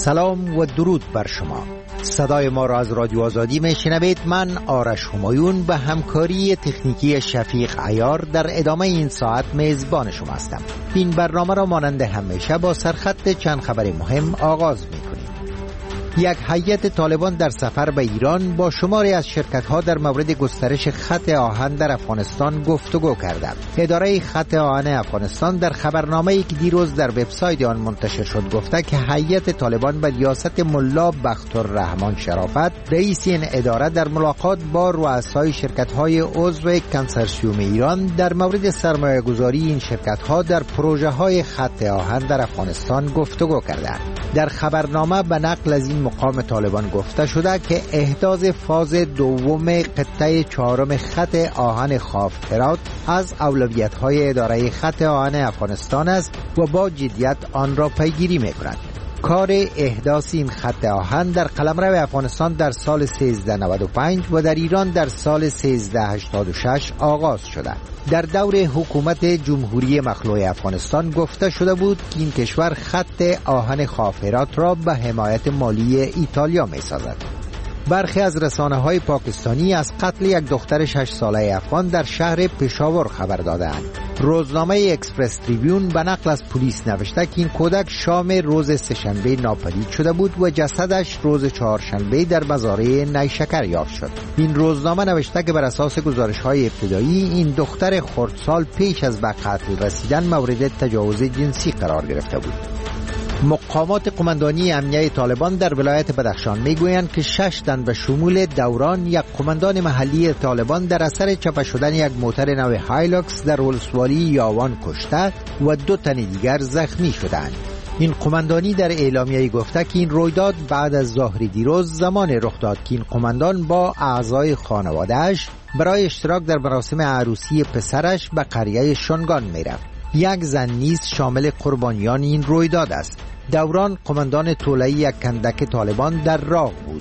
سلام و درود بر شما. صدای ما را از رادیو آزادی میشنوید. من آرش همایون به همکاری تکنیکی شفیق عیار در ادامه این ساعت میزبان شما هستم. این برنامه را مانند همیشه با سرخط چند خبر مهم آغاز میکنیم. یک هیئت طالبان در سفر به ایران با شماری از شرکت‌ها در مورد گسترش خط آهن در افغانستان گفتگو کرده. اداره خط آهن افغانستان در خبرنامه‌ای که دیروز در وبسایت آن منتشر شد گفته که هیئت طالبان به ریاست ملا بختالرحمن شرافت رئیس این اداره در ملاقات با رؤسای شرکت‌های عضو کنسرسیوم ایران در مورد سرمایه‌گذاری این شرکت‌ها در پروژه‌های خط آهن در افغانستان گفتگو کردند. در خبرنامه به نقل از این مقام طالبان گفته شده که احداث فاز دوم قطعه چهارم خط آهن خاف هرات از اولویت‌های اداره خط آهن افغانستان است و با جدیت آن را پیگیری می‌کند. کار احداث این خط آهن در قلمرو افغانستان در سال 1395 و در ایران در سال 1386 آغاز شده. در دور حکومت جمهوری مخلوع افغانستان گفته شده بود که این کشور خط آهن خاف هرات را به حمایت مالی ایتالیا می‌سازد. برخی از رسانه‌های پاکستانی از قتل یک دختر 6 ساله افغان در شهر پشاور خبر دادند. روزنامه اکسپرس تریبیون به نقل از پلیس نوشته که این کودک شام روز سه‌شنبه ناپدید شده بود و جسدش روز چهارشنبه در مزارع نیشکر یافت شد. این روزنامه نوشته که بر اساس گزارش‌های ابتدایی این دختر خردسال پیش از به قتل رسیدن مورد تجاوز جنسی قرار گرفته بود. مقامات قماندانی امنیه طالبان در ولایت بدخشان میگویند که 6 تن به شمول دوران یک قماندان محلی طالبان در اثر چپه شدن یک موتر نو هایلوکس در ولسوالی یاوان کشته و 2 تن دیگر زخمی شدند. این قماندانی در اعلامیه گفته که این رویداد بعد از ظهر دیروز زمان رخ داد که این قماندان با اعضای خانواده‌اش برای اشتراک در مراسم عروسی پسرش به قریه شنگان میرفت. یک زن نیز شامل قربانیان این رویداد است. دوران قماندان طوله‌ای یک کندک طالبان در راه بود.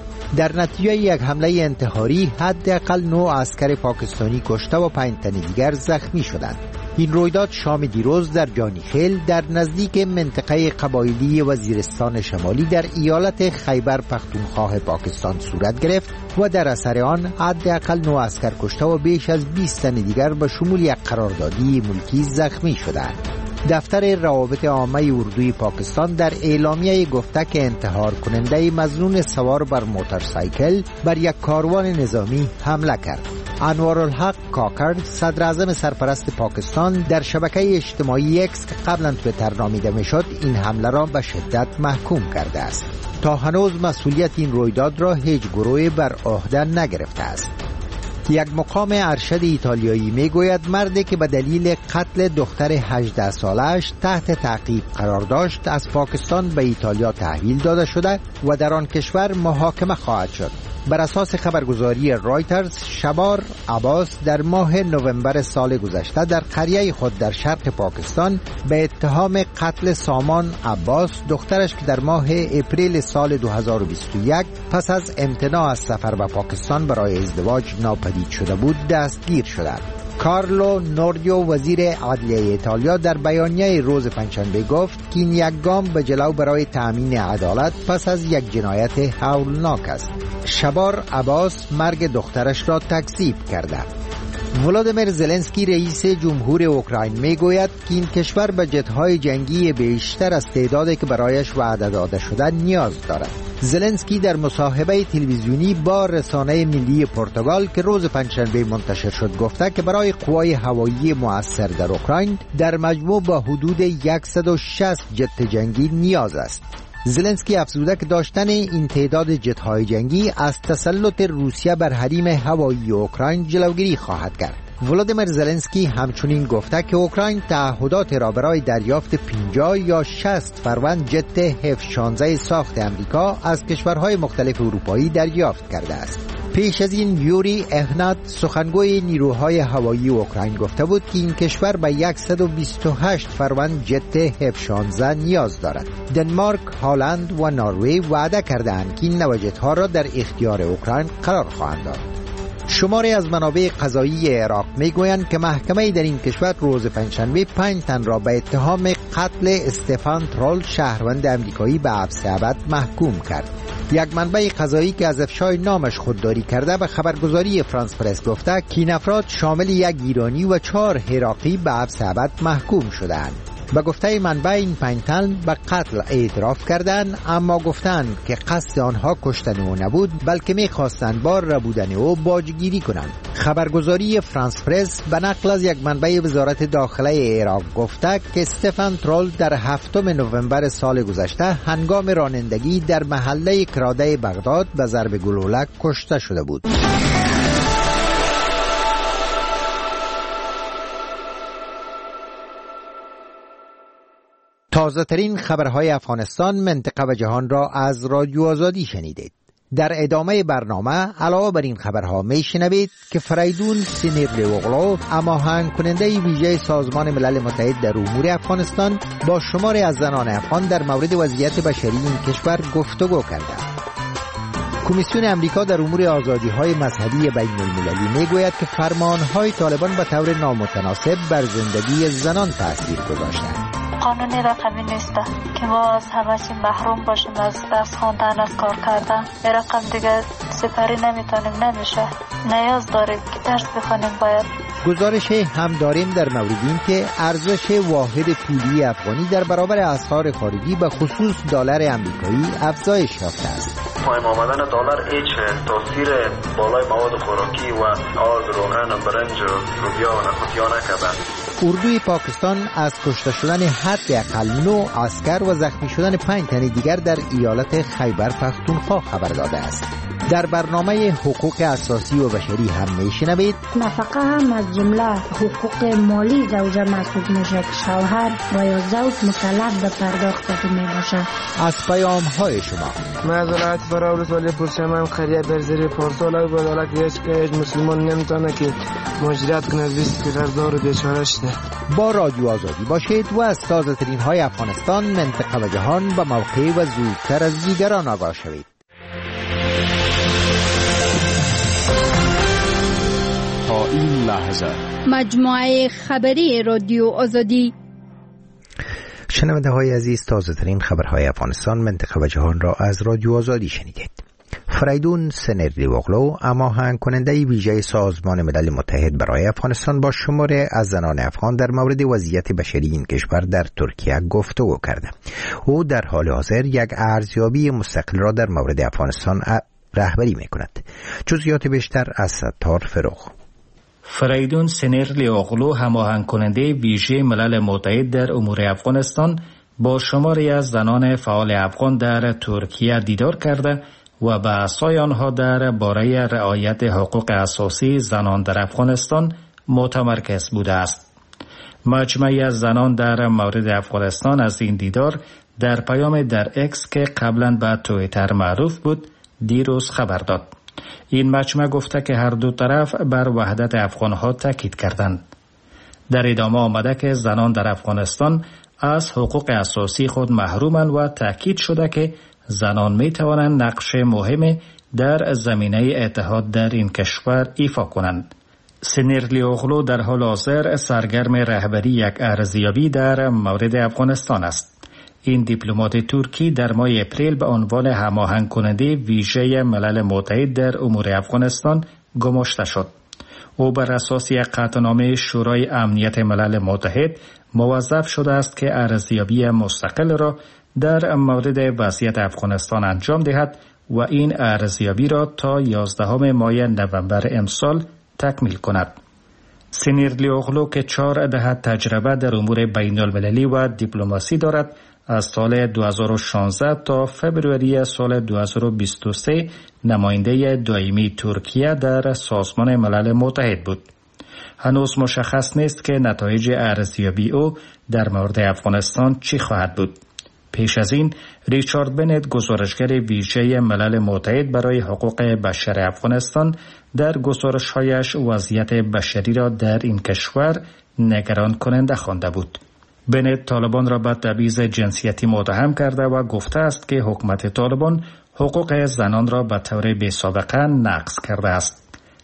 در نتیجه یک حمله انتحاری حداقل 9 عسکر پاکستانی کشته و 5 تن دیگر زخمی شدند. این رویداد شام دیروز در جانیخیل در نزدیک منطقه قبایلی وزیرستان شمالی در ایالت خیبر پختونخوا پاکستان صورت گرفت و در اثر آن حداقل 9 عسکر کشته و بیش از 20 تن دیگر به شمول یک قراردادی ملکی زخمی شدند. دفتر روابط عامه اردوی پاکستان در اعلامیه گفته که انتحار کننده مظنون سوار بر موتورسایکل بر یک کاروان نظامی حمله کرد. انوارالحق کاکر صدر اعظم سرپرست پاکستان در شبکه اجتماعی اکس که قبلا توییتر نامیده میشد این حمله را به شدت محکوم کرده است. تا هنوز مسئولیت این رویداد را هیچ گروهی بر عهده نگرفته است. یک مقام ارشد ایتالیایی میگوید مردی که به دلیل قتل دختر 18 سالش تحت تعقیب قرار داشت از پاکستان به ایتالیا تحویل داده شده و در آن کشور محاکمه خواهد شد. بر اساس خبرگزاری رایترز شبار عباس در ماه نوامبر سال گذشته در قریه خود در شرق پاکستان به اتهام قتل سامان عباس دخترش که در ماه اپریل سال 2021 پس از امتناع از سفر به پاکستان برای ازدواج ناپدید شده بود دستگیر شده. کارلو نوردیو وزیر عدلیه ایتالیا در بیانیه روز پنجشنبه گفت که این یک گام به جلو برای تأمین عدالت پس از یک جنایت هولناک است. شبار عباس مرگ دخترش را تکذیب کرده. ولادیمیر زلنسکی رئیس جمهور اوکراین میگوید که این کشور به جت‌های جنگی بیشتر از تعدادی که برایش وعده داده شده نیاز دارد. زلنسکی در مصاحبه تلویزیونی با رسانه ملی پرتغال که روز پنجشنبه منتشر شد گفته که برای قوای هوایی مؤثر در اوکراین در مجموع با حدود 160 جت جنگی نیاز است. زلنسکی افزوده که داشتن این تعداد جت‌های جنگی از تسلط روسیه بر حریم هوایی اوکراین جلوگیری خواهد کرد. ولادیمیر زلنسکی همچنین گفته که اوکراین تعهدات را برای دریافت 50 یا 60 فروند جت F-16 ساخت امریکا از کشورهای مختلف اروپایی دریافت کرده است. پیش از این یوری اهنات سخنگوی نیروهای هوایی اوکراین گفته بود که این کشور به 128 فروند جت F-16 نیاز دارد. دنمارک، هلند و نروژ وعده کردند که این نوع جت‌ها را در اختیار اوکراین قرار خواهند داد. شماری از منابع قضایی عراق میگویند که محکمه در این کشور روز پنجشنبه 5 تن را به اتهام قتل استفان ترول شهروند امریکایی به حبس ابد محکوم کرد. یک منبع قضایی که از افشای نامش خودداری کرده به خبرگزاری فرانس پرس گفته که این افراد شامل یک ایرانی و 4 عراقی به حبس ابد محکوم شدند. به گفته منبع این 5 تن به قتل اعتراف کردند، اما گفتند که قصد آنها کشتن او نبود بلکه می‌خواستند با ربودن او باجگیری کنند. خبرگزاری فرانس پرس به نقل از یک منبع وزارت داخله عراق گفته که استفان ترول در 7 نوامبر سال گذشته هنگام رانندگی در محله کراده بغداد به ضرب گلوله کشته شده بود. تازه ترین خبرهای افغانستان، منطقه و جهان را از رادیو آزادی شنیدید. در ادامه برنامه علاوه بر این خبرها میشنوید که فریدون سینیرلیوغلو، هماهنگ کننده ویژه سازمان ملل متحد در امور افغانستان، با شماری از زنان افغان در مورد وضعیت بشری این کشور گفتگو کرده. کمیسیون امریکا در امور آزادی‌های مذهبی بین‌المللی میگوید که فرمان‌های طالبان به طور نامتناسب بر زندگی زنان تأثیر گذاشتند. قانون رقمی نیست که ما از همه چی محروم باشیم، از درس خواندن، از کار کردن. این رقم دیگه سپری نمیتونیم، نمیشه. نیاز داریم که درس بخونیم. باید گزارش هم داریم در مورد این که ارزش واحد پولی افغانی در برابر اسعار خارجی به خصوص دلار آمریکایی افزایش یافته است. پایین آمدن دلار هیچ تاثیر بالای مواد خوراکی و آرد، روغن، برنج، لوبیا و نخودیا نکرده. اردوی پاکستان از کشته شدن حداقل 9 عسکر و زخمی شدن 5 تن دیگر در ایالت خیبر پختونخوا خبر داده است. در برنامه حقوق اساسی و بشری هم میشنوید نفقه هم از جمله حقوق مالی زوجه محسوب میشه که شوهر و یا زوج مکلف به پرداخت می باشه. از پیام های شما معذرت برای ولسوالی پرچمن قریه در زیر پارسال بداله که هیچ مسلمان نمیتونه که مهاجرت کنه، بیست که غربدار و بیچاره شده. با رادیو آزادی باشید و از تازه ترین های افغانستان، منطقه و جهان به موقع و زودتر از دیگران آگاه شوید. تا این لحظه مجموعه خبری رادیو آزادی. شنونده های عزیز، تازه ترین خبرهای افغانستان، منطقه و جهان را از رادیو آزادی شنیدید. فریدون سینیرلیوغلو، هماهنگ کننده ویژه سازمان ملل متحد برای افغانستان، با شماری از زنان افغان در مورد وضعیت بشری این کشور در ترکیه گفتگو کرده. او در حال حاضر یک ارزیابی مستقل را در مورد افغانستان رهبری می‌کند. جزئیات بیشتر از ستار فروغ. فریدون سینیرلیوغلو، هماهنگ کننده ویژه ملل متحد در امور افغانستان، با شماری از زنان فعال افغان در ترکیه دیدار کرده و بحث‌های آنها در باره رعایت حقوق اساسی زنان در افغانستان متمرکز بوده است. مجموعی از زنان در مورد افغانستان از این دیدار در پیام در اکس که قبلا به توییتر معروف بود دیروز خبر داد. این مجمع گفته که هر دو طرف بر وحدت افغانها تاکید کردند. در ادامه آمده که زنان در افغانستان از حقوق اساسی خود محرومند و تاکید شده که زنان می توانند نقش مهمی در زمینه اتحاد در این کشور ایفا کنند. سینیرلیوغلو در حال حاضر سرگرم رهبری یک ارزیابی در مورد افغانستان است. این دیپلمات ترکی در ماه اپریل به عنوان هماهنگ کننده ویژه ملل متحد در امور افغانستان گماشته شد. او بر اساس یک قطعنامه شورای امنیت ملل متحد موظف شده است که ارزیابی مستقل را در مورد وضعیت افغانستان انجام دهد و این ارزیابی را تا 11 ماه نوامبر امسال تکمیل کند. سینیرلیوغلو که 4 دهه تجربه در امور بین المللی و دیپلماسی دارد، از سال 2016 تا فبروری سال 2023 نماینده دائمی ترکیه در سازمان ملل متحد بود. هنوز مشخص نیست که نتایج ارزیابی او در مورد افغانستان چی خواهد بود. پیش از این ریچارد بنت، گزارشگر ویژه ملل متحد برای حقوق بشر افغانستان، در گزارش‌هایش وضعیت بشری را در این کشور نگران کننده خوانده بود. بنت طالبان را به تبعیض جنسیتی متهم کرده و گفته است که حکومت طالبان حقوق زنان را به طور بی‌سابقه نقض کرده است.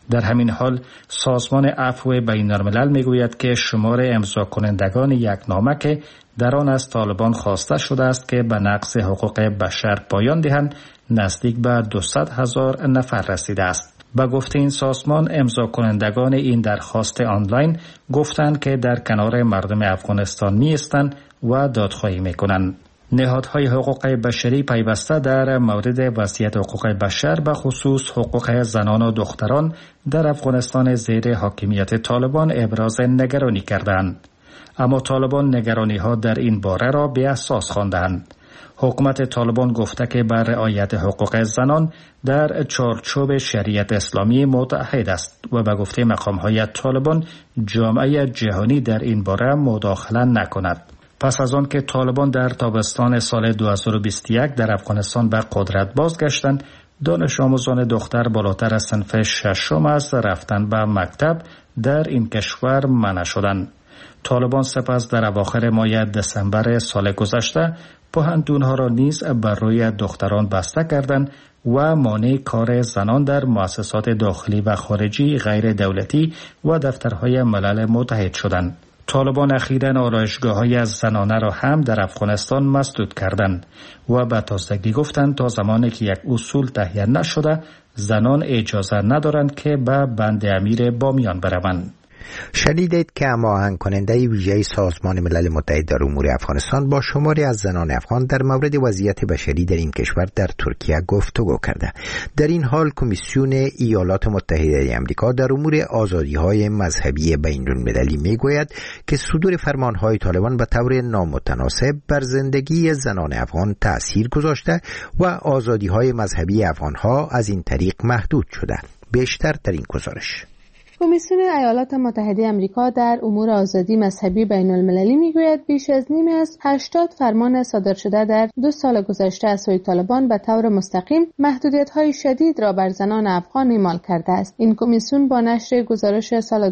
در همین حال سازمان عفو بین الملل میگوید که شمار امضا کنندگان یک نامه که در آن از طالبان خواسته شده است که به نقض حقوق بشر پایان دهند نزدیک به 200,000 نفر رسیده است. به گفته این سازمان امضا کنندگان این درخواست آنلاین گفتند که در کنار مردم افغانستان می ایستند و دادخواهی می کنند. نهادهای حقوق بشری پیوسته در مورد وضعیت حقوق بشر به خصوص حقوق زنان و دختران در افغانستان زیر حاکمیت طالبان ابراز نگرانی کردند. اما طالبان نگرانی ها در این باره را بی اساس خواندند. حکومت طالبان گفته که بر رعایت حقوق زنان در چارچوب شریعت اسلامی متعهد است و به گفته مقام‌های طالبان جامعه جهانی در این باره مداخله نکند. پس از آن که طالبان در تابستان سال 2021 در افغانستان به قدرت بازگشتند، دانش آموزان دختر بالاتر از صنف ششم از رفتن به مکتب در این کشور منع شدند. طالبان سپس در اواخر ماه دسامبر سال گذشته پوهنتون‌ها را نیز بر روی دختران بسته کردند و مانع کار زنان در مؤسسات داخلی و خارجی غیر دولتی و دفترهای ملل متحد شدند. طالبان اخیراً آرایشگاه‌های زنانه را هم در افغانستان مسدود کردند و به تازگی گفتند تا زمانی که یک اصول تهیه نشده زنان اجازه ندارند که به بند امیر بامیان بروند. شنیدید که هماهنگ کننده ویژه سازمان ملل متحد در امور افغانستان با شماری از زنان افغان در مورد وضعیت بشری در این کشور در ترکیه گفتگو کرده. در این حال کمیسیون ایالات متحده آمریکا در امور آزادی‌های مذهبی بین‌المللی میگوید که صدور فرمان‌های طالبان به طور نامتناسب بر زندگی زنان افغان تأثیر گذاشته و آزادی‌های مذهبی افغان‌ها از این طریق محدود شده. بیشتر در این گزارش. کمیسیون ایالات متحده آمریکا در امور آزادی مذهبی بین المللی میگوید بیش از نیمی از 80 فرمان صادر شده در 2 سال گذشته از سوی طالبان به طور مستقیم محدودیت‌های شدید را بر زنان افغان اعمال کرده است. این کمیسیون با نشر گزارش سال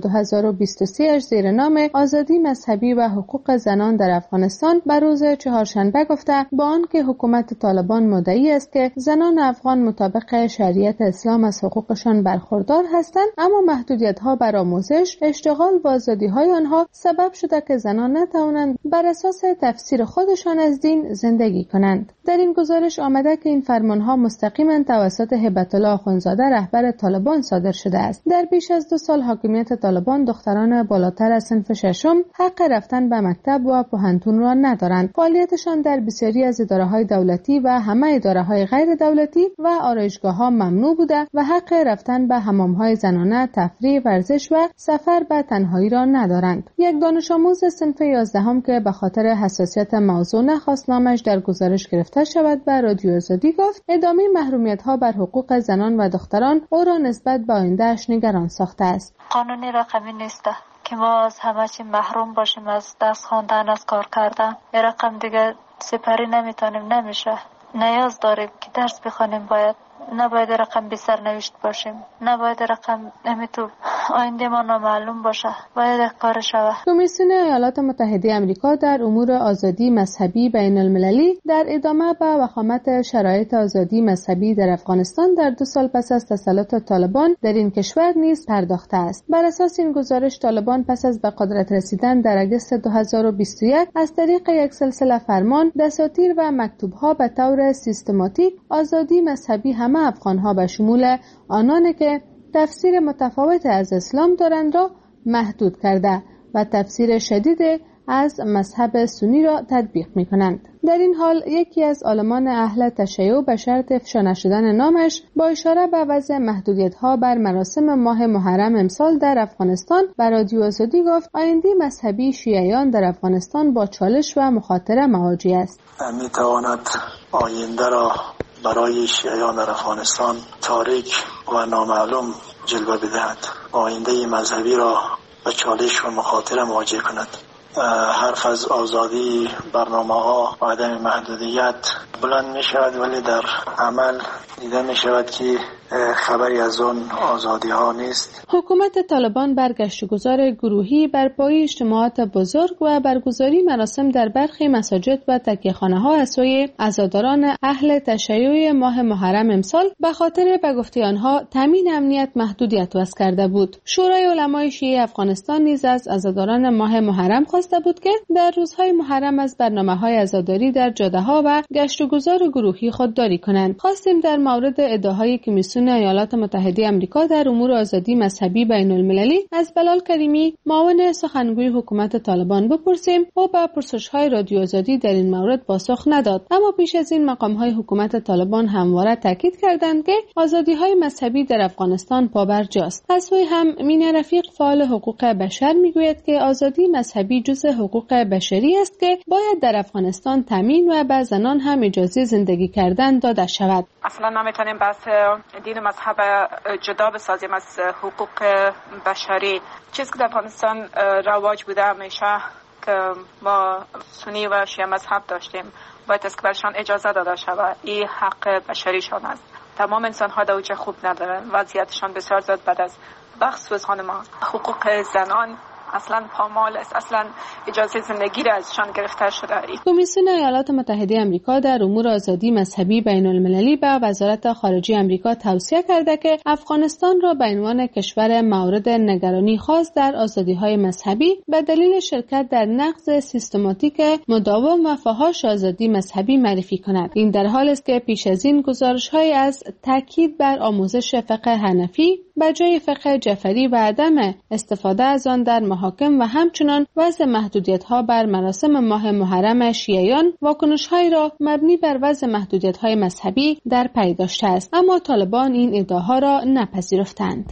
2023 زیر نام آزادی مذهبی و حقوق زنان در افغانستان بر روز چهارشنبه گفته با آنکه حکومت طالبان مدعی است که زنان افغان مطابق شریعت اسلام از حقوقشان برخوردار هستند، اما محدودیت ها بر آموزش، اشتغال و آزادی‌های آنها سبب شده که زنان نتوانند بر اساس تفسیر خودشان از دین زندگی کنند. در این گزارش آمده که این فرمان‌ها مستقیما توسط هبت الله اخوندزاده رهبر طالبان صادر شده است. در بیش از 2 سال حاکمیت طالبان دختران بالاتر از صنف ششم حق رفتن به مکتب و پوهنتون را ندارند. فعالیتشان در بسیاری از اداره‌های دولتی و همه اداره‌های غیر دولتی و آرایشگاه‌ها ممنوع بوده و حق رفتن به حمام‌های زنانه، تفریح، ورزش و سفر به تنهایی را ندارند. یک دانش آموز صنف 11 که به خاطر حساسیت موضوع نخواست نامش در گزارش گرفته شود به رادیو آزادی گفت ادامه محرومیت‌ها بر حقوق زنان و دختران او را نسبت به آینده‌اش نگران ساخته است. قانونی رقمی نیست که ما از همه چی محروم باشیم، از دست خواندن، از کار کردن. این رقم دیگه سپری نمیشه. نیاز داریم که درس بخونیم، نباید رقم بی سرنوشت باشیم، نباید رقم نمیتو آینده ما نامعلوم باشه، باید کار شوه. کمیسیون ایالات متحده آمریکا در امور آزادی مذهبی بین المللی در ادامه به وخامت شرایط آزادی مذهبی در افغانستان در 2 سال پس از تسلط طالبان در این کشور نیز پرداخته است. بر اساس این گزارش طالبان پس از به قدرت رسیدن در اگست 2021 از طریق یک سلسله فرمان، دساتیر و مکتوب‌ها به طور سیستماتیک آزادی مذهبی همه افغان‌ها به شمول آنانی که تفسیر متفاوت از اسلام دارند را محدود کرده و تفسیر شدید از مذهب سنی را تطبیق می‌کنند. در این حال یکی از عالمان اهل تشیع به شرط افشا نشدن نامش با اشاره به وضع محدودیت‌ها بر مراسم ماه محرم امسال در افغانستان بر رادیو آزادی گفت آینده مذهبی شیعیان در افغانستان با چالش و مخاطره مواجه است. می‌تواند آینده را برای شیعیان در افغانستان تاریک و نامعلوم جلوه بدهد، آینده مذهبی را به چالش و مخاطره مواجه کند. حرف از آزادی، برنامه‌ها و عدم محدودیت بلند می شود، ولی در عمل دیده می شود که خبری از اون آزادی ها نیست. حکومت طالبان بر گشتگذار گروهی بر پایه اجتماعات بزرگ و برگزاری مراسم در برخی مساجد و تکیه‌خانه ها از سوی عزاداران اهل تشیع ماه محرم امسال به خاطر به گفته آنها تامین امنیت محدودیت وضع کرده بود. شورای علمای شیعه افغانستان نیز از عزاداران ماه محرم خواسته بود که در روزهای محرم از برنامه‌های عزاداری در جاده‌ها و گشتگذار گروهی خودداری کنند. خواستیم در مورد ادعاهای کمیسیون ایالات متحده آمریکا در امور آزادی مذهبی بین‌المللی از بلال کریمی، معاون سخنگوی حکومت طالبان بپرسیم و به پرسش‌های رادیو آزادی در این مورد پاسخ نداد. اما پیش از این مقام‌های حکومت طالبان همواره تاکید کردند که آزادی‌های مذهبی در افغانستان پابرجاست. از سوی هم مین رفیق فعال حقوق بشر میگوید که آزادی مذهبی جزء حقوق بشری است که باید در افغانستان تامین و به زنان هم اجازه زندگی کردن داده شود. اصلا نمیتونیم بحث دین و مذهب جدا بسازیم از حقوق بشری. چیزی که در افغانستان رواج بوده همیشه که ما سنی و شیعه مذهب داشتیم، باید از که برشان اجازه داده شود. این حق بشریشان است. تمام انسان ها در اوج خوب ندارن، وضعیتشان بسیار زیاد بد است. بخصوص خانم‌ها حقوق زنان اصلا پامال است، اصلا اجازه زندگی را ازشان گرفته شده. کمیسیون ایالات متحده آمریکا در امور آزادی مذهبی بین‌المللی به وزارت خارجه آمریکا توصیه کرده که افغانستان را به عنوان کشور مورد نگرانی خاص در آزادی‌های مذهبی به دلیل شرکت در نقض سیستماتیک مداوم و فحاش آزادی مذهبی معرفی کند. این در حالی است که پیش از این گزارش‌های از تاکید بر آموزش فقه حنفی به جای فقه جعفری و عدم استفاده از آن در محاکم و همچنان وضع محدودیت‌ها بر مراسم ماه محرم شیعیان واکنش‌هایی را مبنی بر وضع محدودیت‌های مذهبی در پی داشته است، اما طالبان این ادعاها را نپذیرفتند.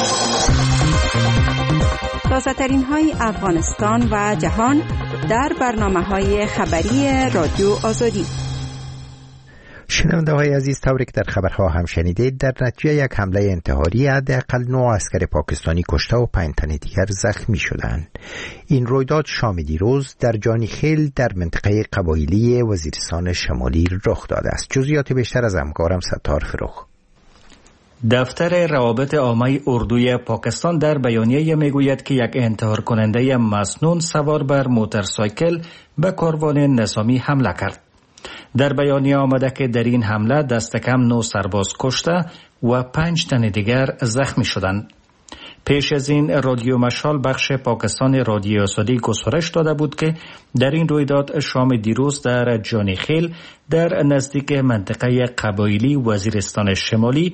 تازه‌ترین‌های افغانستان و جهان در برنامه‌های خبری رادیو آزادی. شنونده های عزیز، طوری که در خبرها هم شنیدید، در نتیجه یک حمله انتحاری حداقل 9 عسکر پاکستانی کشته و 5 تن دیگر زخمی شدند. این رویداد شام دیروز در جانیخیل در منطقه قبایلی وزیرستان شمالی رخ داده است. جزئیات بیشتر از همکارم ستار فروخ. دفتر روابط عامه اردوی پاکستان در بیانیه میگوید که یک انتحار کننده مسنون سوار بر موتورسایکل به کاروان نظامی حمله کرد. در بیانیه آمده که در این حمله دست کم 9 سرباز کشته و 5 تن دیگر زخمی شدند. پیش از این رادیو مشال بخش پاکستان رادیو آزادی گزارش داده بود که در این رویداد شام دیروز در جانیخیل در نزدیک منطقه قبایلی وزیرستان شمالی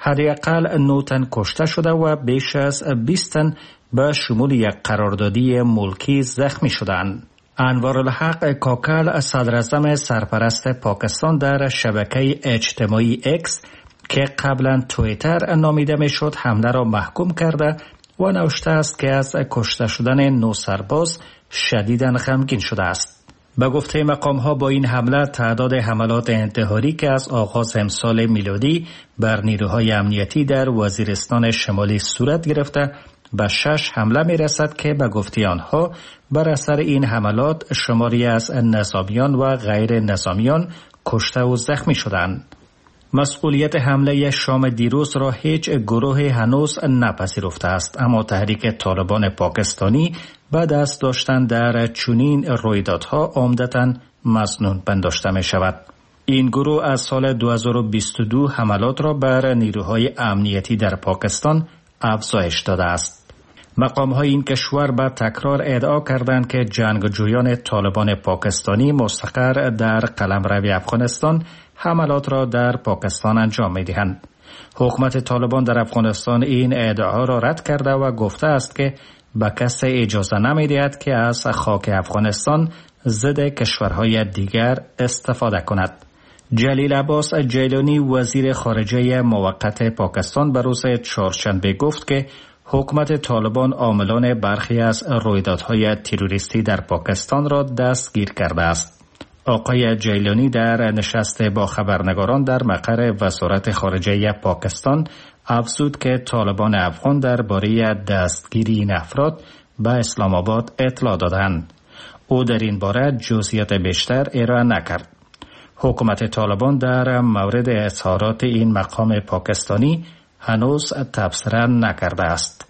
حداقل 9 تن کشته شده و بیش از 20 تن به شمول یک قراردادی ملکی زخمی شدند. انوارالحق کاکل صدراعظم سرپرست پاکستان در شبکه اجتماعی اکس که قبلا توییتر نامیده میشد حمله را محکوم کرده و نوشته است که از کشته شدن 9 سرباز شدیداً غمگین شده است. به گفته مقام‌ها با این حمله تعداد حملات انتحاری که از آغاز امسال میلادی بر نیروهای امنیتی در وزیرستان شمالی صورت گرفته به 6 حمله می رسد که به گفته آنها بر اثر این حملات شماری از نظامیان و غیر نظامیان کشته و زخمی شدند. مسئولیت حمله شام دیروز را هیچ گروه هنوز نپذیرفته است، اما تحریک طالبان پاکستانی به دست داشتن در چنین رویدادها عمدتاً مسنون پنداشته می شود. این گروه از سال 2022 حملات را بر نیروهای امنیتی در پاکستان افزایش داده است. مقام‌های این کشور به تکرار ادعا کردند که جنگجویان طالبان پاکستانی مستقر در قلمرو افغانستان حملات را در پاکستان انجام می‌دهند. حکومت طالبان در افغانستان این ادعا را رد کرده و گفته است که به کسی اجازه نمی‌دهد که از خاک افغانستان ضد کشورهای دیگر استفاده کند. جلیل عباس جیلانی وزیر خارجه موقت پاکستان به روز چهارشنبه گفت که حکومت طالبان عاملان برخی از رویدادهای تروریستی در پاکستان را دستگیر کرده است. آقای جیلانی در نشست با خبرنگاران در مقر وزارت خارجه پاکستان افزود که طالبان افغان درباره دستگیری این افراد به اسلام آباد اطلاع دادند. او در این باره جزئیات بیشتر ارائه نکرد. حکومت طالبان در مورد اظهارات این مقام پاکستانی هنوز تبصره نکرده است.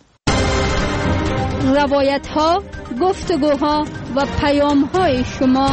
روایت ها، گفتگوها و پیام های شما.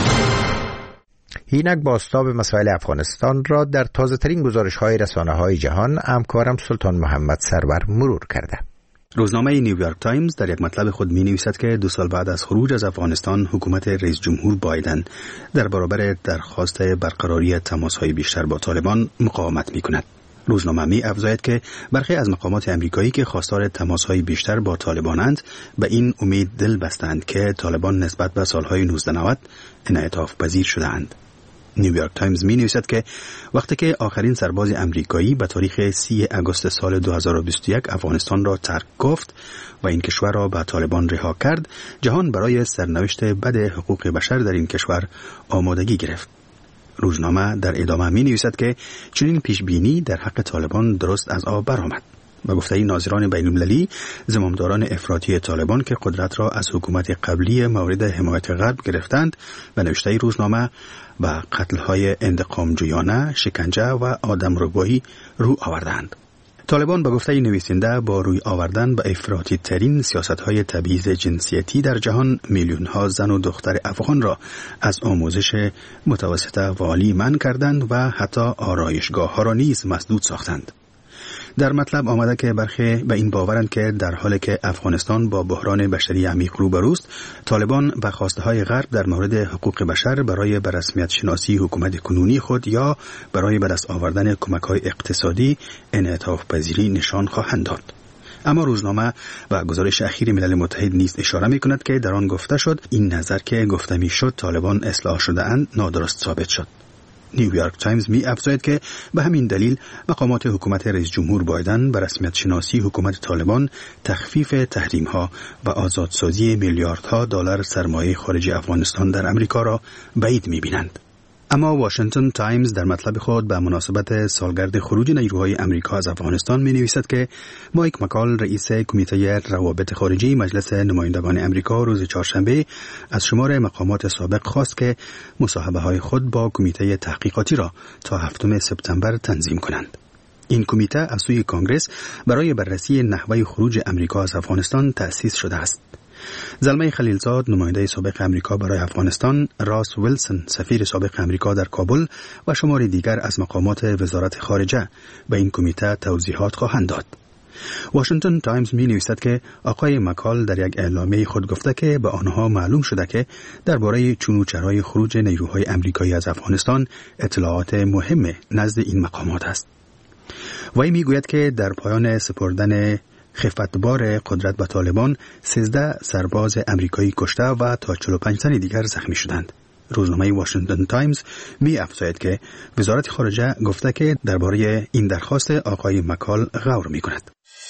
اینک بازتاب مسائل افغانستان را در تازه ترین گزارش های رسانه های جهان همکارم سلطان محمد سرور مرور کرده. روزنامه نیویورک تایمز در یک مطلب خود می نویسد که 2 سال بعد از خروج از افغانستان حکومت رئیس جمهور بایدن در برابر درخواست برقراری تماس‌های بیشتر با طالبان مقاومت می کند. روزنامه می افزاید که برخی از مقامات امریکایی که خواستار تماس‌های بیشتر با طالبانند به این امید دل بستند که طالبان نسبت به سالهای 1990 انعطاف پذیر شدند. نیویورک تایمز می نویسد که وقتی که آخرین سرباز امریکایی به تاریخ 30 آگوست سال 2021 افغانستان را ترک گفت و این کشور را به طالبان رها کرد، جهان برای سرنوشت بد حقوق بشر در این کشور آمادگی گرفت. روزنامه در ادامه می نویسد که چنین پیشبینی در حق طالبان درست از آب برآمد. به گفته ناظران بین‌المللی، زمامداران افراطی طالبان که قدرت را از حکومت قبلی مورد حمایت غرب گرفتند، به نوشته روزنامه و قتل‌های انتقامجویانه، شکنجه و آدمربایی رو آوردند. طالبان به گفته نویسنده با روی آوردن به افراطی ترین سیاست‌های تبعیض جنسیتی در جهان میلیون‌ها زن و دختر افغان را از آموزش متوسطه و عالی منع کردند و حتی آرایشگاه‌ها را نیز مسدود ساختند. در مطلب آمده که برخی به این باورند که در حالی که افغانستان با بحران بشری عمیق روبروست، طالبان به خواسته‌های غرب در مورد حقوق بشر برای به رسمیت شناسی حکومت کنونی خود یا برای به دست آوردن کمک‌های اقتصادی انعطاف پذیری نشان خواهند داد. اما روزنامه و گزارش اخیر ملل متحد نیز اشاره می‌کند که در آن گفته شد این نظر که گفته می‌شد طالبان اصلاح شده‌اند نادرست ثابت شد. نیویورک تایمز می افزاید که به همین دلیل مقامات حکومت رئیس جمهور بایدن به رسمیت شناسی حکومت طالبان تخفیف تحریم ها و آزادسازی میلیاردها دلار سرمایه خارجی افغانستان در امریکا را بعید می بینند. اما واشنگتن تایمز در مطلب خود به مناسبت سالگرد خروج نیروهای امریکا از افغانستان می نویسد که مایک مکال رئیس کمیته روابط خارجی مجلس نمایندگان امریکا روز چهارشنبه از شمار مقامات سابق خواست که مصاحبه های خود با کمیته تحقیقاتی را تا 7 سپتامبر تنظیم کنند. این کمیته از سوی کانگرس برای بررسی نحوه خروج امریکا از افغانستان تأسیس شده است. زلمه خلیلزاد نماینده سابق امریکا برای افغانستان، راس ویلسون سفیر سابق امریکا در کابل و شماری دیگر از مقامات وزارت خارجه به این کمیته توضیحات خواهند داد. واشنگتن تایمز می نویسد که آقای مکال در یک اعلامیه خود گفته که به آنها معلوم شده که درباره چونوچرای خروج نیروهای امریکایی از افغانستان اطلاعات مهم نزد این مقامات است. وی می گوید که در پایان سپردن خفتبار قدرت به طالبان 13 سرباز امریکایی کشته و تا 45 تن دیگر زخمی شدند. روزنامه واشنگتن تایمز می افزاید که وزارت خارجه گفته که درباره این درخواست آقای مکال غور می کند.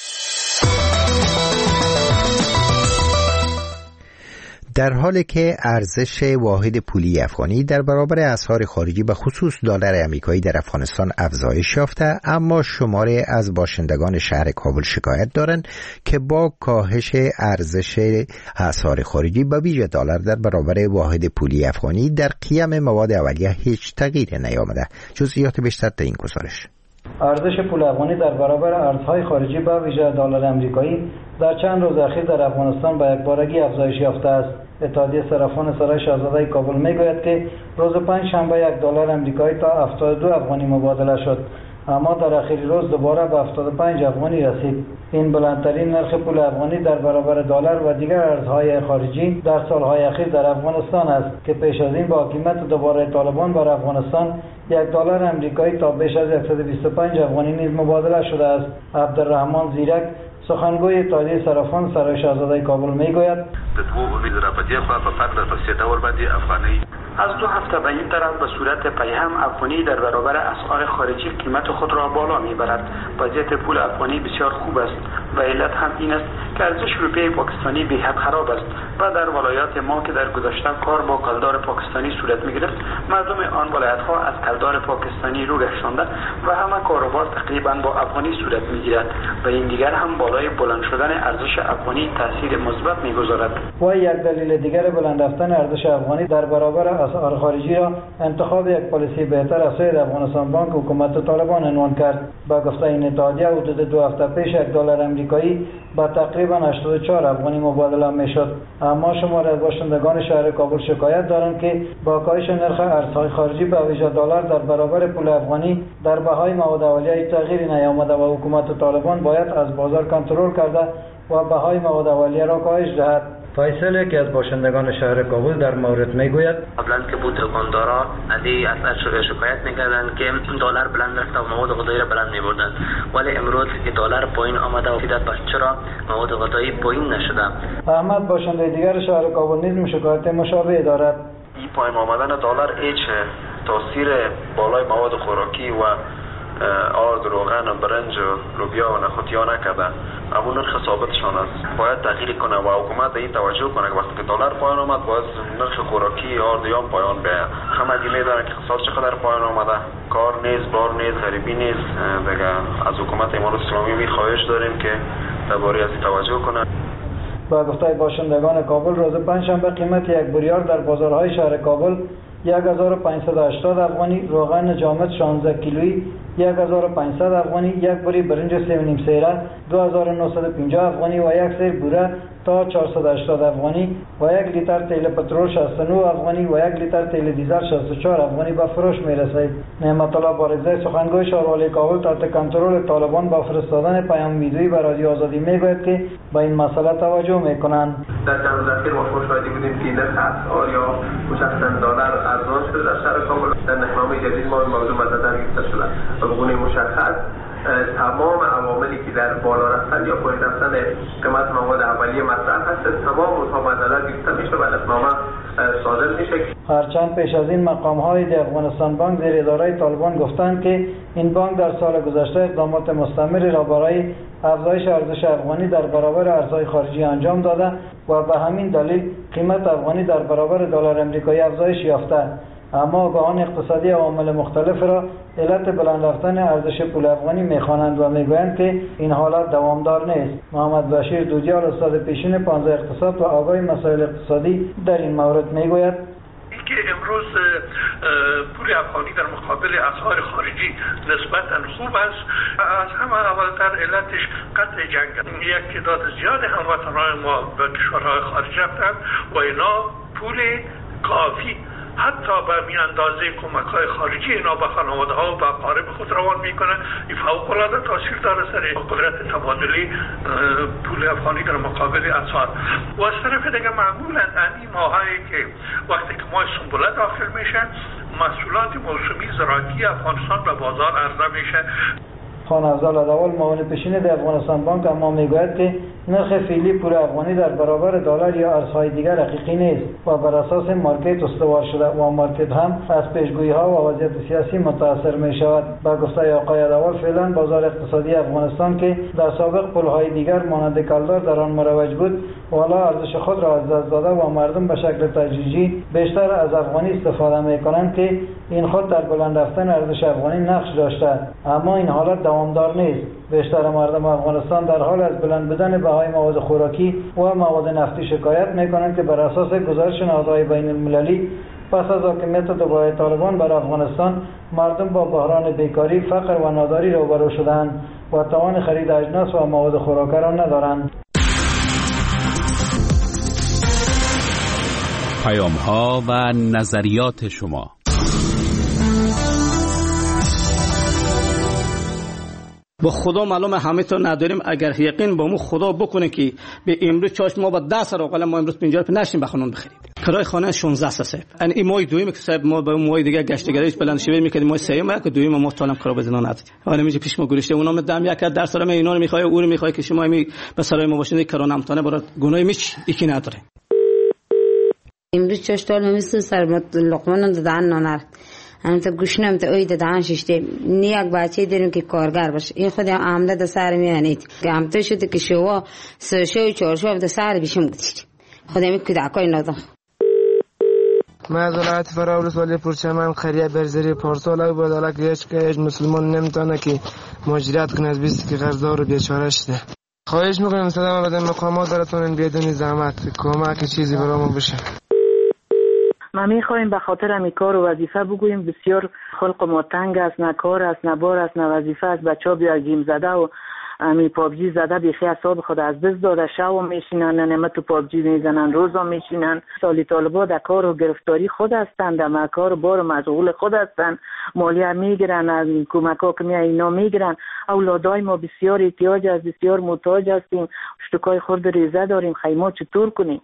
در حالی که ارزش واحد پولی افغانی در برابر اسعار خارجی به خصوص دلار آمریکایی در افغانستان افزایش یافته، اما شماری از باشندگان شهر کابل شکایت دارند که با کاهش ارزش اسعار خارجی به ویژه دلار در برابر واحد پولی افغانی در قیم مواد اولیه هیچ تغییری نیامده. جزئیات بیشتر در این گزارش. ارزش پول افغانی در برابر ارزهای خارجی به ویژه دلار آمریکایی در چند روز اخیر در افغانستان به یکبارگی افزایش یافته است. اتحادیه صرافان سرای شاهزاده کابل میگوید که روز پنجشنبه $1 آمریکایی تا 72 افغانی مبادله شد، اما در آخرین روز دوباره به 75 افغانی رسید. این بلندترین نرخ پول افغانی در برابر دلار و دیگر ارزهای خارجی در سالهای اخیر در افغانستان است که پیش از این با حکومت دوباره طالبان بر افغانستان $1 آمریکایی تا بیش از 125 افغانی نیز مبادله شده است. عبدالرحمن زیرک سخنگوی اتحادیه صرافان سرای شاهزاده کابل میگوید از 2 هفته به این طرف به صورت پیهم افغانی در برابر اسعار خارجی قیمت خود را بالا میبرد. وضعیت پول افغانی بسیار خوب است و علت هم این است که ارزش روپیه پاکستانی به حد خراب است و در ولایات ما که در گذشته کار با کلدار پاکستانی صورت می‌گرفت، مردم آن ولایت‌ها از کلدار پاکستانی رو گشتانده و همه کاروبار تقریبا با افغانی صورت می‌گیرد و این دیگر هم بالای بلند شدن ارزش افغانی تاثیر مثبت می‌گذارد. و یک دلیل دیگر بلند رفتن ارزش افغانی در برابر اسعار خارجی را انتخاب یک پالیسی بهتر از سوی افغانستان بانک حکومت طالبان عنوان کرد. با گفته این اتحادیه حدود 2 هفته پیش $1 امریکایی با تقریبا 84 افغانی مبادله میشد. اما شمار از باشندگان شهر کابل شکایت دارند که با کاهش نرخ ارزهای خارجی به ویژه دلار در برابر پول افغانی در بهای مواد اولیه تغییری نیامده و حکومت طالبان باید از بازار کنترل کرده و بهای مواد اولیه را کاهش دهد. فیصل که از باشندگان شهر کابل در مورد میگوید قبلا که بود دکاندارا علی از شکایت میکردند که دلار بلند رفته و مواد غذایی را بلند میبردند، ولی امروز که دلار پایین آمده و دیدت بس چرا مواد غذایی پایین نشده. احمد باشنده دیگر شهر کابل نیز شکایت مشابه دارد. این پایین آمدن دلار هیچ تاثیر بالای مواد خوراکی و آرد، روغن و برنج و لوبیا و نخودیا نکرده. اما نرخ ثابتشان است. باید تغییر کنه و حکومت به این توجه کنه که وقتی که دلار پایین آمد باید نرخ خوراکی آرد یا پایین بیاید. همه دیگه میدونن که اقتصاد چقدر پایین آمده. کار نیز، بار نیز، غریبی نیز. دیگه از حکومت امارات اسلامی خواهش داریم که درباره از توجه کنه. با گفته باشندگان کابل روز پنجشنبه قیمت یک بریار در بازارهای شهر کابل 1580 افغانی، روغن جامد 16 کیلویی 1500 افغانی، یک بری برنج 3.5 سیره 2950 افغانی و یک سیر بوره تا 480 افغانی و یک لیتر تیل پترول 69 افغانی و یک لیتر تیل دیزل 64 افغانی به فروش میرسید. نعمت الله بارزی سخنگوی شهروالی کابل تحت کنترل طالبان با فرستادن پیام ویدیویی به رادیو آزادی میگوید که به این مسئله توجه میکنند. در چند روز اخیر ما شاهد بودیم که نرخ اسعار یا مشخصا دلار ارزان شده در شهر کابل. در نقنامه جدید ما این موضوع مطرح گرفته شده و به گونه مشخص تمام عواملی که در بالا رفتن یا پایین رفتن قیمت مواد اولیه مطرح هست، تمام اونها مدلل گرفته میشه و نقنامه صادر میشه. هرچند پیش از این مقام‌های د افغانستان بانک زیر اداره طالبان گفتند که این بانک در سال گذشته اقدامات مستمری را برای افزایش ارزش افغانی در برابر ارزهای خارجی انجام داده و به همین دلیل قیمت افغانی در برابر دلار امریکایی افزایش یافته. اما آگاهان اقتصادی عوامل مختلف را علت بلند رفتن ارزش پول افغانی میخوانند و میگویند که این حالت دوامدار نیست. محمد بشیر دودیال استاد پیشین 15 اقتصاد و آگاه مسائل اقتصادی در این مورد میگوید که امروز پول افغانی در مقابل اسعار خارجی نسبتاً خوب است. از همه اولتر علتش قطع جنگ است. یک تعداد زیاد هموطنان ما به کشورهای خارج رفتند و اینا پول کافی حتی به می اندازه کمک‌های خارجی اینا به خانواده‌ها و به اقارب خود روان میکنه. این فوق‌العاده تاثیر داره سر قدرت تبادلی پول افغانی در مقابل اسعار. و از طرف دیگه معمولاً این ماهایی که وقتی که ماه سنبله داخل میشه محصولات موسمی زراعتی افغانستان به بازار عرضه میشه. خان افضل عدوال معاون پیشین د افغانستان بانک اما میگوید که نرخ فعلی پول افغانی در برابر دلار یا ارزهای دیگر حقیقی نیست و بر اساس مارکت استوار شده و مارکت هم از پیشگویی‌ها و وضعیت سیاسی متاثر می شود. با گفته آقای عدوال فعلا بازار اقتصادی افغانستان که در سابق پولهای دیگر مانند کلدار در آن مروج بود والا ارزش خود را از دست داده و مردم به شکل تدریجی بیشتر از افغانی استفاده می کنند که این خود در بلند رفتن ارزش افغانی نقش داشته. اما این حالت دوامدار نیست. بیشتر مردم افغانستان در حال از بلند بودن بهای مواد خوراکی و مواد نفتی شکایت میکنند که بر اساس گزارش نهادهای بین المللی پس از حاکمیت دوباره طالبان بر افغانستان مردم با بحران بیکاری، فقر و ناداری روبرو شدند و توان خرید اجناس و مواد خوراکی را ندارند. پیام‌ها و نظریات شما. با خدا معلومه همه تا نداریم. اگر یقین با مو خدا بکنه که به امروز چاش ما با 10 سال اقل ما امروز 50 نشیم بخونون بخریم. کرای خانه 16 سال. یعنی این ماه دویم که صاحب ما با ماه دیگه گشتگریش بلند شوی میکردیم ماه سوم که دویم ما طالم کرا بزنا ندید. حالا میگه پیش ما گریشته اونا مدام یک در سال اینا رو میخوای او رو میخوای که شما می به سرای ما باشید کرا نمتانه برات گناه میچ یکی نداره. امروز چاش طال میسن سر لقمان دادن نانر هم تا گوشنم تا اوی دادن ششته نیاک بچه داریم که کارگر باشه این خود عمله دا سر میانید که همتا شده که شوا سرشو و چارشو دا سر بیشم گدید خود همی کدکای نادم من از ولایت فراولس ولی پرچمن خریه برزری پارسال او بداله که هیچ مسلمان نمیتونه که مهاجرت کنه از بیستی که قرضدار و بیچاره شده. خواهش میکنم صدا ما بده مقامات درتون بیادونی زحمت کمک چیزی برامون بشه. ما میخوایم به خاطر امی کار و وظیفه بگوییم بسیار خلق ما تنگ است، نه کار است، نه بار است، نه وظیفه است. بچه‌ها بیا گیم زده و امی پابجی زده بیخی اصاب خود از دست داده شو میشینن نمه تو پابجی میزنن روزا میشینن. سالی طالبا در کار و گرفتاری خود هستند، در کار بار و مشغول خود هستند، مالیه میگیرن، از کمک ها که اینا میگیرن. اولادای ما بسیار احتیاج است، بسیار محتاج هستیم، شتکای خورد ریزه داریم، خیمه چطور کنیم؟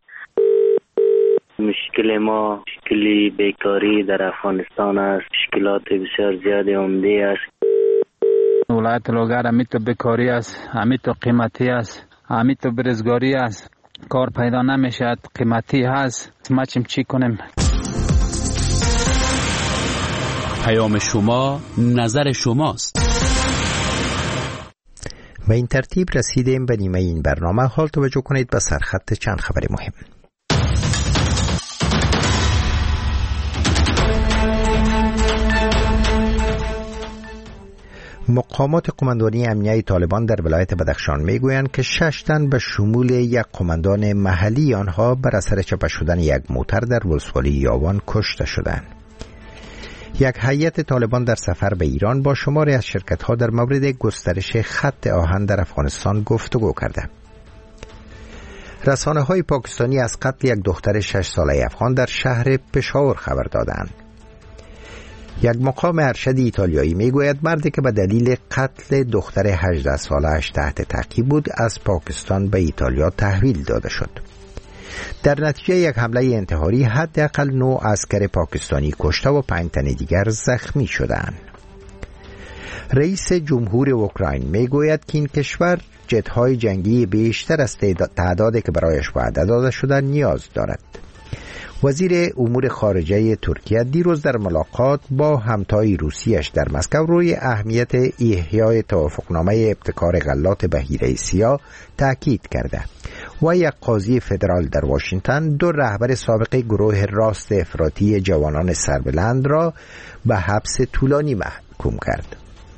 مشکل ما مشکلی بیکاری در افغانستان است، مشکلات بسیار زیاد عمده است. ولایت لوگر امیتو بیکاری است، امیتو قیمتی است، امیتو برزگاری است، کار پیدا نمیشد، قیمتی هست، ما چی کنیم؟ پیام شما نظر شماست. به این ترتیب رسیدیم به نیمه این برنامه. حال توجه کنید به سرخط چند خبر مهم. مقامات قماندانی امنیه طالبان در ولایت بدخشان میگویند که 6 تن به شمول یک قماندان محلی آنها بر اثر چپه شدن یک موتر در ولسوالی یاوان کشته شدند. یک هیئت طالبان در سفر به ایران با شماری از شرکت‌ها در مورد گسترش خط آهن در افغانستان گفتگو کرده. رسانه‌های پاکستانی از قتل یک دختر 6 ساله افغان در شهر پشاور خبر دادند. یک مقام ارشد ایتالیایی میگوید مردی که به دلیل قتل دختر 18 ساله‌اش تحت تعقیب بود از پاکستان به ایتالیا تحویل داده شد. در نتیجه یک حمله انتحاری حداقل 9 عسکر پاکستانی کشته و 5 تن دیگر زخمی شدند. رئیس جمهور اوکراین میگوید که این کشور جت‌های جنگی بیشتر از تعدادی که برایش وعده داده شده نیاز دارد. وزیر امور خارجه ترکیه دیروز در ملاقات با همتای روسیش در مسکو روی اهمیت احیای توافقنامه ابتکار غلات بحیره سیاه تاکید کرده و یک قاضی فدرال در واشنگتن 2 رهبر سابق گروه راست افراطی جوانان سربلند را به حبس طولانی محکوم کرد.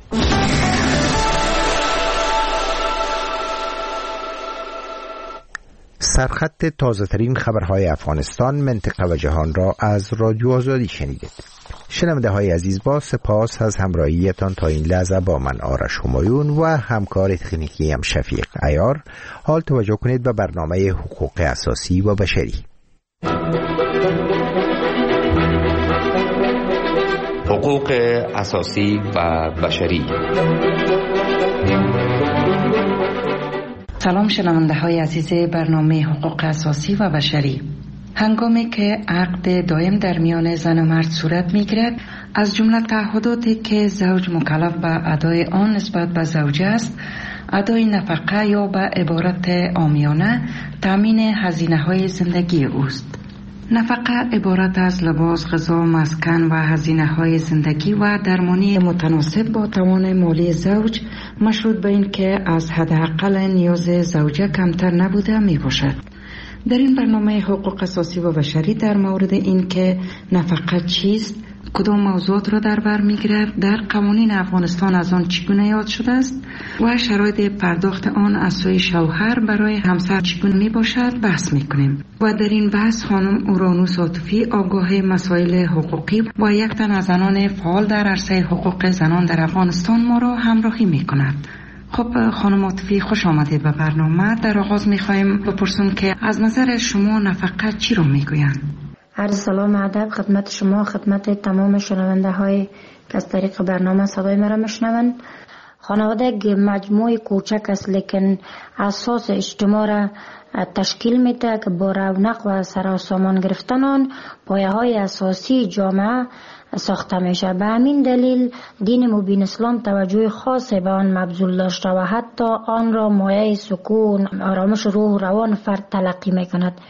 سرخط تازه ترین خبرهای افغانستان، منطقه و جهان را از رادیو آزادی شنیدید. شنونده های عزیز، با سپاس از همراهیتان تا این لحظه با من آرش همایون و همکار تکنیکی هم شفیق عیار. حال توجه کنید به برنامه حقوق اساسی و بشری. حقوق اساسی و بشری. سلام شنونده های عزیز برنامه حقوق اساسی و بشری. هنگامی که عقد دائم در میان زن و مرد صورت میگیرد، از جمله تعهداتی که زوج مکلف به ادای آن نسبت به زوجه است، ادای نفقه یا به عبارت عامیانه تامین هزینه های زندگی اوست. نفقه عبارت از لباس، غذا، مسکن و هزینه های زندگی و درمانی متناسب با توان مالی زوج، مشروط به این که از حداقل نیاز زوجه کمتر نبوده می باشد. در این برنامه حقوق اساسی و بشری در مورد این که نفقه چیست، کدام موضوعات را در بر میگیرد، در قوانین افغانستان از آن چگونه یاد شده است و شرایط پرداخت آن از سوی شوهر برای همسر چگونه می باشد بحث میکنیم. و در این بحث خانم اورانوس عاطفی، آگاه مسائل حقوقی و یک تن از زنان فعال در عرصه حقوق زنان در افغانستان ما را همراهی میکند. خب خانم عاطفی، خوش آمدید به برنامه. در آغاز میخوایم بپرسیم که از نظر شما نفقه چی رو میگویند؟ عرض سلام ادب خدمت شما، خدمت تمام شنونده های که از طریق برنامه صدای مرا میشنوند. خانواده مجموعه کوچک است لیکن اساس اجتماع را تشکیل میده که با رونق و سراسامان گرفتن آن پایه های اساسی جامعه ساخته میشه. به همین دلیل دین مبین اسلام توجه خاصی به آن مبذول داشته و حتی آن را مایه سکون، آرامش روح و روان فرد تلقی میکند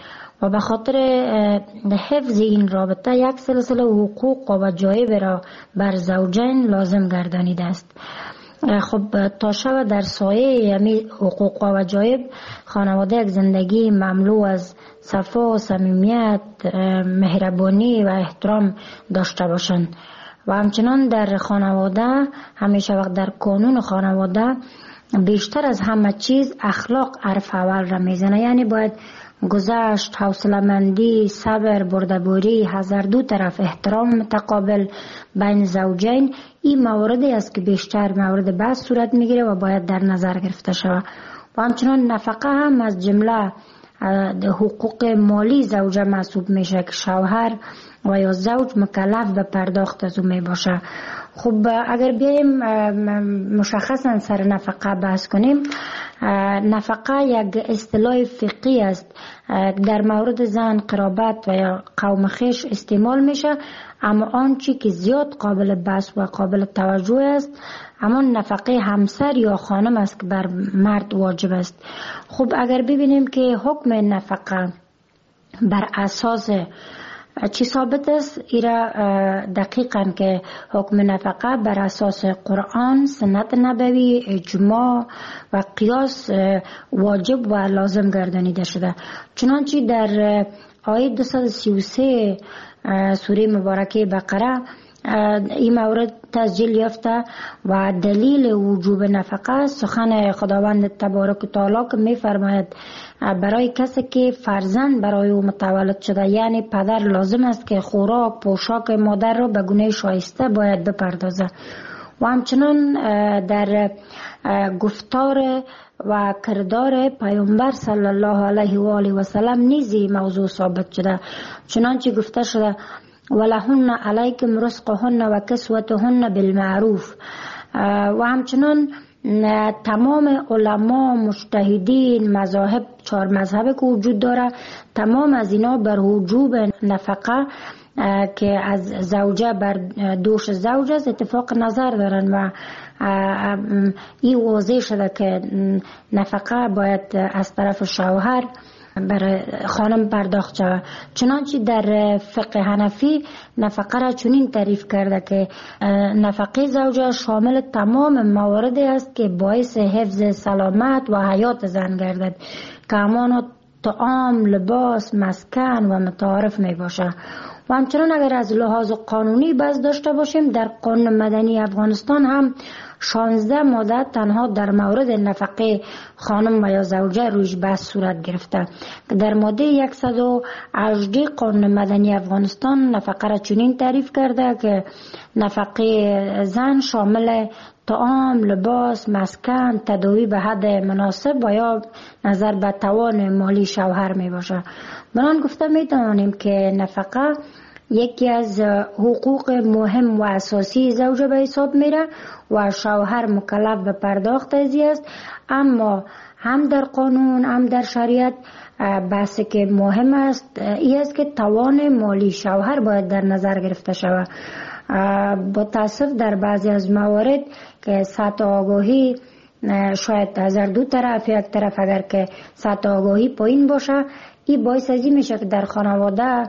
و به خاطر حفظ این رابطه یک سلسله حقوق و وجایب را بر زوجین لازم گردانیده است. خب تا شب در سایه یعنی حقوق و وجایب خانواده یک زندگی مملو از صفا، صمیمیت، مهربانی و احترام داشته باشند و همچنان در خانواده همیشه وقت در قانون خانواده بیشتر از همه چیز اخلاق حرف اول را میزنه. یعنی باید گذشت، حوصله‌مندی، صبر، بردباری، هر دو طرف احترام متقابل بین زوجین این مواردی است که بیشتر مورد بحث صورت میگیره و باید در نظر گرفته شود. و همچنان نفقه هم از جمله حقوق مالی زوجه محسوب میشه که شوهر و یا زوج مکلف به پرداخت از او می باشه. خب اگر بیایم مشخصا سر نفقه بحث کنیم، نفقه یک اصطلاح فقهی است در مورد زن، قرابت و یا قوم خویش استعمال میشه، اما آنچه که زیاد قابل بحث و قابل توجه است اما نفقه همسر یا خانم است که بر مرد واجب است. خب اگر ببینیم که حکم نفقه بر اساس چی ثابت است، ایرا دقیقاً که حکم نفقه بر اساس قرآن، سنت نبوی، اجماع و قیاس واجب و لازم گردانیده شده. چنانچه در آیه 233 سوره مبارکه بقره این مورد تسجیل یافته و دلیل وجوب نفقه سخن خداوند تبارک و تعالی که می فرماید برای کسی که فرزند برای او متولد شده، یعنی پدر لازم است که خوراک پوشاک مادر را به گونه شایسته باید بپردازه. و همچنان در گفتار و کردار پیامبر صلی الله علیه و آله و سلم نیزی موضوع ثابت شده، چنانچه گفته شده ولهن علیکم رزقهن و کسوتهن بالمعروف. و همچنان تمام علما، مجتهدین، مذاهب، 4 مذهب که وجود داره، تمام از اینا بر وجوب نفقه که از زوجه بر دوش زوج است اتفاق نظر دارن و این واضح شده که نفقه باید از طرف شوهر برای خانم پرداخت شود. چنانچه در فقه حنفی نفقه را چنین تعریف کرده که نفقه زوجه شامل تمام مواردی است که باعث حفظ سلامت و حیات زن گردد که همان طعام، لباس، مسکن و متعارف می باشه. و همچنان اگر از لحاظ قانونی بحث داشته باشیم، در قانون مدنی افغانستان هم 16 ماده تنها در مورد نفقه خانم و یا زوجه رویش بحث صورت گرفته. در ماده 118 قانون مدنی افغانستان نفقه را چنین تعریف کرده که نفقه زن شامل طعام، لباس، مسکن، تداوی به حد مناسب و یا نظر به توان مالی شوهر می باشه. بنان گفته می توانیم که نفقه یکی از حقوق مهم و اساسی زوجه به حساب میره و شوهر مکلف به پرداخت از است. اما هم در قانون هم در شریعت بحثی که مهم است این است که توان مالی شوهر باید در نظر گرفته شود. با تاسف در بعضی از موارد که سطح آگاهی شاید از دو طرف، یک طرف اگر که سطح آگاهی پایین باشه، این باعث ازی میشه که در خانواده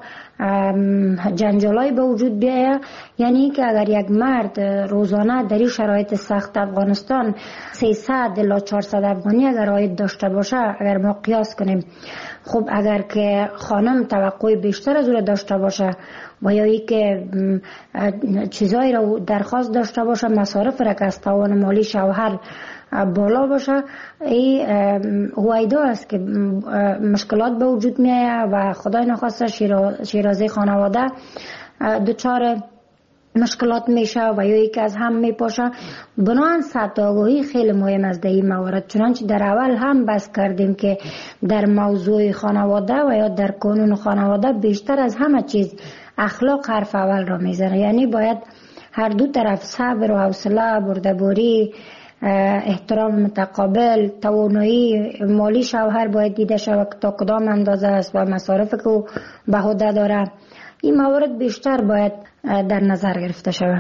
جنجالای به وجود بیاید. یعنی که اگر یک مرد روزانه در این شرایط سخت افغانستان 300 الی 400 افغانی اگر عاید داشته باشه، اگر ما قیاس کنیم، خب اگر که خانم توقع بیشتر از او داشته باشه و یا ای که چیزایی را درخواست داشته باشه، مصارف را که از توان مالی شوهر بالا باشه، این وایده است که مشکلات به وجود میاد و خدای نخواسته شیرازه خانواده دچار مشکلات میشه و یا یکی از هم میپاشه. بنابراین سطح آگاهی خیلی مهم است در این موارد. چنانچه در اول هم بحث کردیم که در موضوع خانواده و یا در قانون خانواده بیشتر از همه چیز اخلاق حرف اول را میزنه. یعنی باید هر دو طرف صبر و حوصله، بردباری، احترام متقابل، توانایی مالی شوهر باید دیده شود که تا کدام اندازه است و مصارف که به عهده داره. این موارد بیشتر باید در نظر گرفته شود.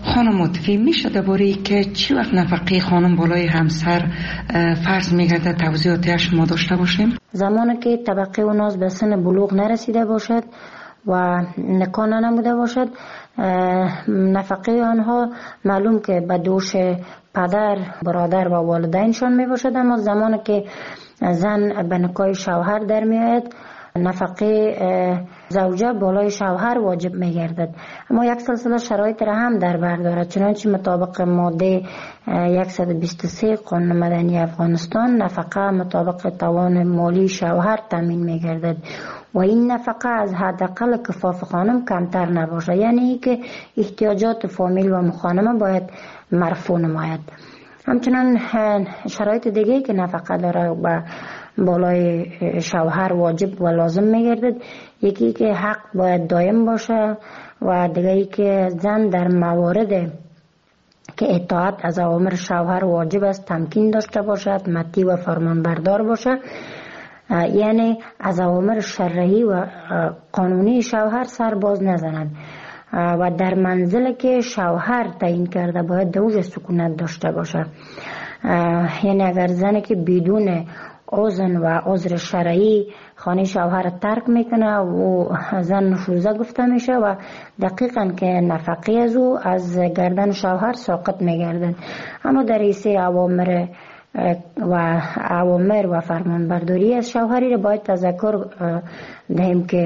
خانم مطفی میشه درباره که چی وقت نفقه خانم بالای همسر فرض میگرده توضیحاتی شما داشته باشیم؟ زمانی که طبقه اوناز به سن بلوغ نرسیده باشد و نکاح نموده باشد، نفقه آنها معلوم که به دوش پدر، برادر و والدینشان می باشد، اما زمانی که زن به نکاح شوهر در می آید نفقه زوجه بالای شوهر واجب می گردد. اما یک سلسله شرایط را هم در بر دارد، چنانچه مطابق ماده 123 قانون مدنی افغانستان نفقه مطابق توان مالی شوهر تامین می گردد و این نفقه از حداقل کفاف خانم کمتر نباشه، یعنی که احتیاجات فامیل و مخانمه باید مرفوع نماید. همچنان شرایط دیگه که نفقه داره و بالای شوهر واجب و لازم میگردد، یکی که حق باید دائم باشه و دیگه که زن در موارد که اطاعت از اوامر شوهر واجب است تمکین داشته باشد، مطیع و فرمانبردار باشه، یعنی از اوامر شرعی و قانونی شوهر سر باز نزند و در منزل که شوهر تعیین کرده باید دوج سکونت داشته باشه. یعنی اگر زنی که بدون اذن و عذر شرعی خانه شوهر ترک میکنه و زن نشوزه گفته میشه و دقیقاً که نفقه از او از گردن شوهر ساقط میگردن. اما در حیث اوامر و فرمانبرداری از شوهری را باید تذکر دهیم که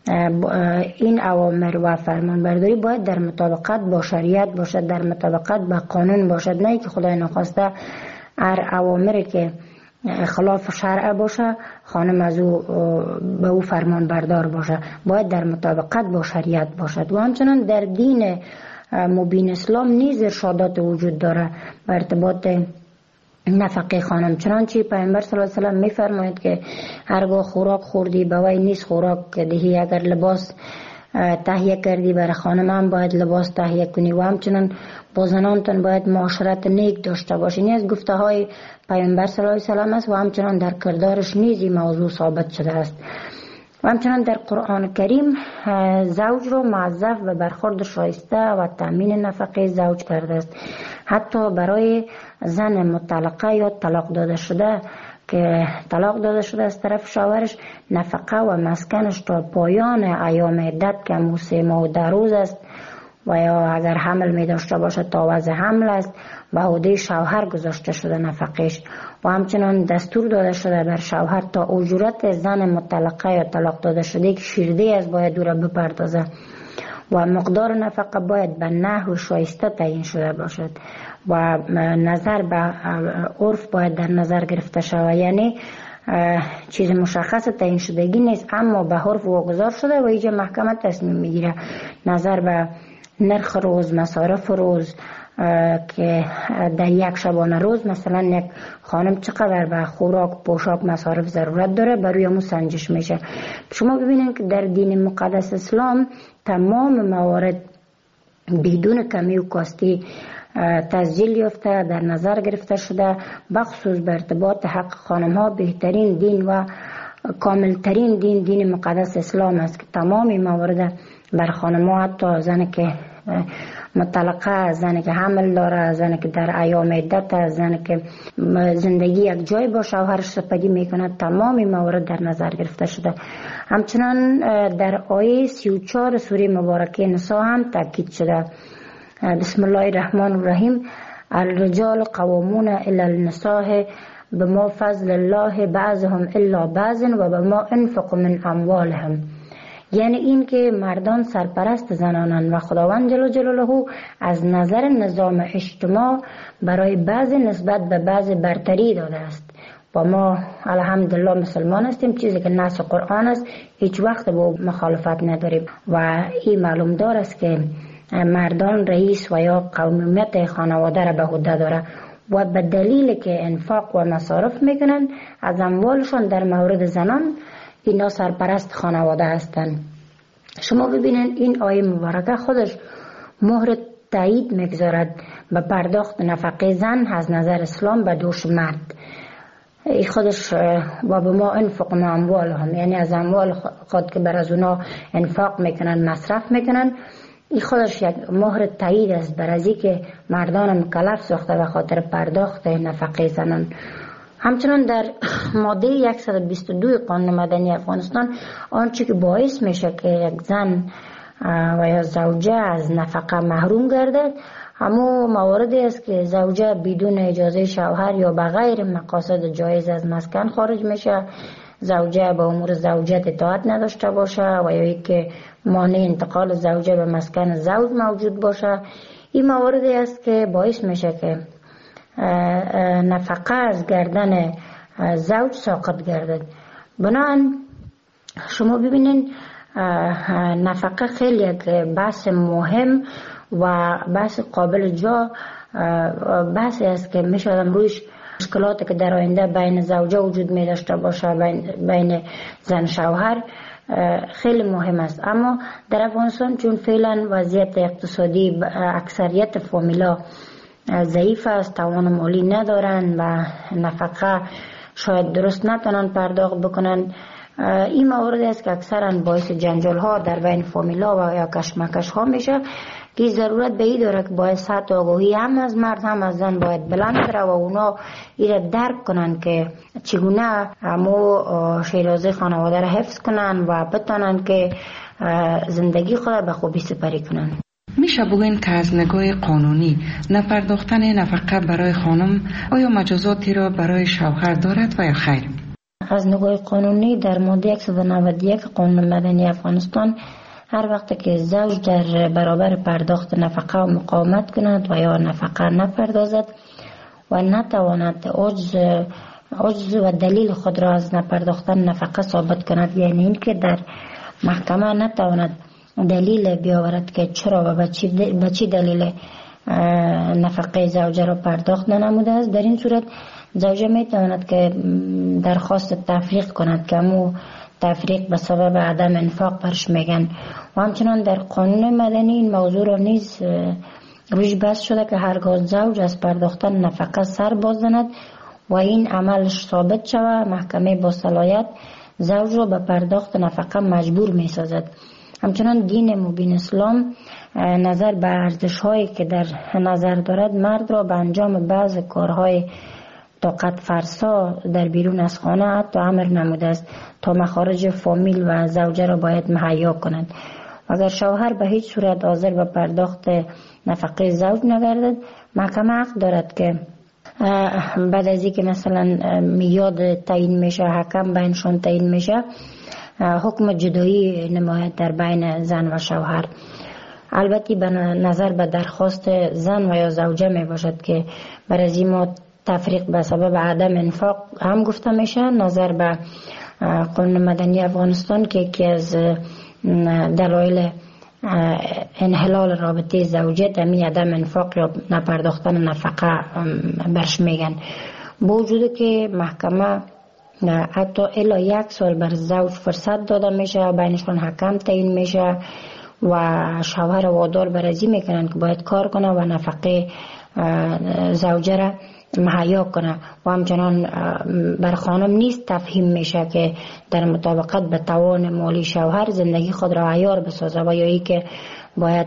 این اوامر و فرمانبرداری باید در مطابقت با شریعت باشد، در مطابقت با قانون باشد، نه که خدای نخواسته هر اوامری که خلاف شرع باشه خانم از او به او فرمان بردار باشه، باید در مطابقت با شریعت باشد. و همچنان در دین مبین اسلام نیز ارشادات وجود داره به ارتباط نفقه خانم، چنانچه پیامبر صلی الله علیه و سلم میفرماید که هرگاه خوراک خوردی به وی نیست خوراک دهی، اگر لباس تهیه کردی برای خانم هم باید لباس تهیه کنی و همچنان با زنانتون باید معاشرت نیک داشته باشین. از گفته های پیامبر صلی الله علیه و سلم است و همچنان در کردارش نیز این موضوع ثابت شده است. و همچنان در قرآن کریم زوج رو موظف به برخورد شایسته و تامین نفقه زوج کرده است. حتی برای زن مطلقه یا طلاق داده شده که طلاق داده شده از طرف شوهرش، نفقه و مسکنش تا پایان ایام عدت که 3 ماه و 10 روز است و یا اگر حمل می داشته باشه تا وضع حمل است به عهده شوهر گذاشته شده نفقهش. و همچنان دستور داده شده بر شوهر تا اجورت زن مطلقه یا طلاق داده شده که شیرده از باید او را بپردازه و مقدار نفقه باید به نحو شایسته تعیین شده باشد و نظر به عرف باید در نظر گرفته شود، یعنی چیز مشخص تعیین شدگی نیست اما به عرف واگذار شده و اینجا محکمه تصمیم میگیره نظر به نرخ روز، مصارف روز که در یک شبانه روز مثلا یک خانم چقدر به خوراک، پوشاک، مصارف ضرورت داره بروی همون سنجش میشه. شما ببینید که در دین مقدس اسلام تمام موارد بدون کمی و کاستی تسجیل یافته در نظر گرفته شده، بخصوص به ارتباط حق خانم ها بهترین دین و کاملترین دین مقدس اسلام است که تمام موارد بر خانم ها، حتی زن که مطلقه، زن که حمل داره، زن که در ایام عدت، زن که زندگی یک جای با شوهرش سپری میکنه، تمام موارد در نظر گرفته شده. همچنان در آیه 34 سوره مبارکه نساء هم تاکید شده. بسم الله الرحمن الرحیم: الرجال قوامون علی النساء بما فضل الله بعضهم الا بعض و بما انفقوا من اموالهم. یعنی این که مردان سرپرست زنانند و خداوند جل جلاله از نظر نظام اجتماع برای بعض نسبت به بعض برتری داده است و ما الحمدلله مسلمان هستیم، چیزی که نص قرآن است هیچ وقت با مخالفت نداریم و این معلوم دار است که مردان رئیس و یا قومیت خانواده را به عهده داره و به دلیل که انفاق و مصارف میکنن از اموالشان در مورد زنان اینا سرپرست خانواده هستند. شما ببینید این آیه مبارکه خودش مهر تایید میگذارد به پرداخت نفقه زن از نظر اسلام به دوش مرد. این خودش و به ما انفقنا اموالهم، یعنی از اموال خود که بر از اونا انفاق میکنن، مصرف میکنن، این خودش یک مهر تایید است بر از که مردان مکلف ساخته به خاطر پرداخت نفقه زنان. همچنان در ماده 122 قانون مدنی افغانستان آنچه که باعث میشه که یک زن و یا زوجه از نفقه محروم گردد همو مواردی است که زوجه بدون اجازه شوهر یا بغیر مقاصد جایز از مسکن خارج میشه، زوجه به امور زوجیت اطاعت نداشته باشه و یا که مانع انتقال زوجه به مسکن زوج موجود باشه. این مواردی است که باعث میشه که نفقه از گردن زوج ساقط گردد. بنابراین شما ببینین نفقه خیلی یک بحث مهم و بحث قابل جا بحثی است که میشه رویش مشکلاتی که در آینده بین زوجه وجود می داشته باشه بین زن شوهر خیلی مهم است. اما در افغانستان چون فعلا وضعیت اقتصادی اکثریت فامیلا ضعیف است، توان مالی ندارن و نفقه شاید درست نتونن پرداخت بکنن، این موارد است که اکثرا باعث جنجال ها در بین فامیلا و یا کشمکش ها میشه که ضرورت به این داره که باید سطح آگاهی هم از مرد هم از زن باید بلند بره و اونا ایره درک کنن که چگونه همو شیرازه خانواده را حفظ کنن و بتانن که زندگی خود به خوبی سپری کنن. میشه بگوین که از نگاه قانونی نپرداختن نفقه برای خانم آیا مجازاتی را برای شوهر دارد و یا خیر؟ از نگاه قانونی در ماده 191 قانون مدنی افغانستان هر وقت که زوج در برابر پرداخت نفقه و مقاومت کند و یا نفقه نپردازد و نتواند عجز و دلیل خود را از نپرداختن نفقه ثابت کند، یعنی این که در محکمه نتواند دلیل بیاورد که چرا و به چی دلیل نفقه زوجه را پرداخت ننموده است، در این صورت زوجه میتواند که درخواست تفریق کند که همو تفریق به سبب عدم انفاق برش میگن. و همچنان در قانون مدنی این موضوع را نیز روش بحث شده که هرگاه زوج از پرداختن نفقه سر باز زند و این عملش ثابت شود، محکمه با صلاحیت زوج را به پرداخت نفقه مجبور میسازد. همچنان دین مبین اسلام نظر به ارزش هایی که در نظر دارد مرد را به انجام بعض کارهای طاقت فرسا در بیرون از خانه حتی امر نموده است تا مخارج فامیل و زوجه را باید مهیا کنند. اگر شوهر به هیچ صورت حاضر به پرداخت نفقه زوج نگردد، محکمه حق دارد که بعد از اینکه مثلا میاد تعیین میشه، حکم بینشون تعیین میشه، حکم جدایی نماید در بین زن و شوهر. البته به نظر به درخواست زن و یا زوجه می باشد که برای ما تفریق به سبب عدم انفاق هم گفته میشه. نظر به قانون مدنی افغانستان که یکی از دلایل انحلال رابطه زوجیت همین عدم انفاق یا نپرداختن نفقه برش میگن. با وجود که محکمه حتی الا 1 سال بر زوج فرصت داده میشه، بینشون حکم تعیین میشه و شوهر وادار برازی میکنن که باید کار کنه و نفقه زوجه را مهیا کنه و همچنان بر خانم نیست تفهیم میشه که در مطابقت به توان مالی شوهر زندگی خود را عیار بسازه و یا ای که باید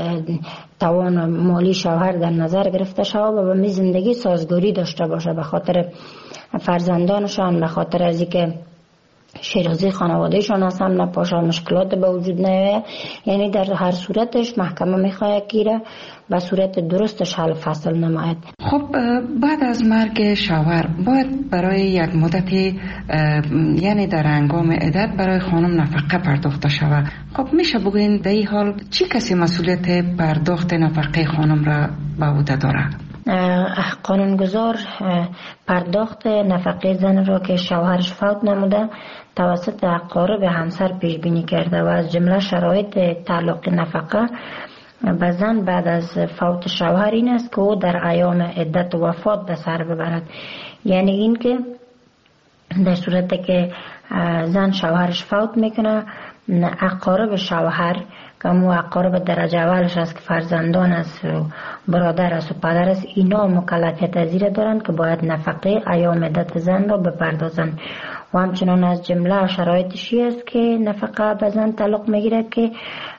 توان مالی شوهر در نظر گرفته شود و به می زندگی سازگاری داشته باشه به خاطر فرزندانشان، به خاطر از اینکه شیرازی خانوادهشان از هم نپاشه، مشکلات به وجود نیاید. یعنی در هر صورتش محکمه میخواد که به صورت درستش حل فصل نماید. خب بعد از مرگ شوهر باید برای یک مدتی یعنی در هنگام عدت برای خانم نفقه پرداخته شود. خب میشه بگوین در این حال چی کسی مسئولیت پرداخت نفقه خانم را به عهده دارد؟ قانونگذار پرداخت نفقه زن را که شوهرش فوت نموده توسط اقارب همسر پیش بینی کرده و از جمله شرایط تعلق نفقه به زن بعد از فوت شوهر این است که او در ایام عدت و وفات به سر ببرد. یعنی این که در صورت که زن شوهرش فوت میکنه، اقارب شوهر که مو اقارب درجه اولش است که فرزندان است و برادر است و پدر است، اینا مکلفیت زیر دارند که باید نفقه ایام عدت زن را بپردازند. و همچنان از جمله شرایطشی است که نفقه به زن تعلق میگیره که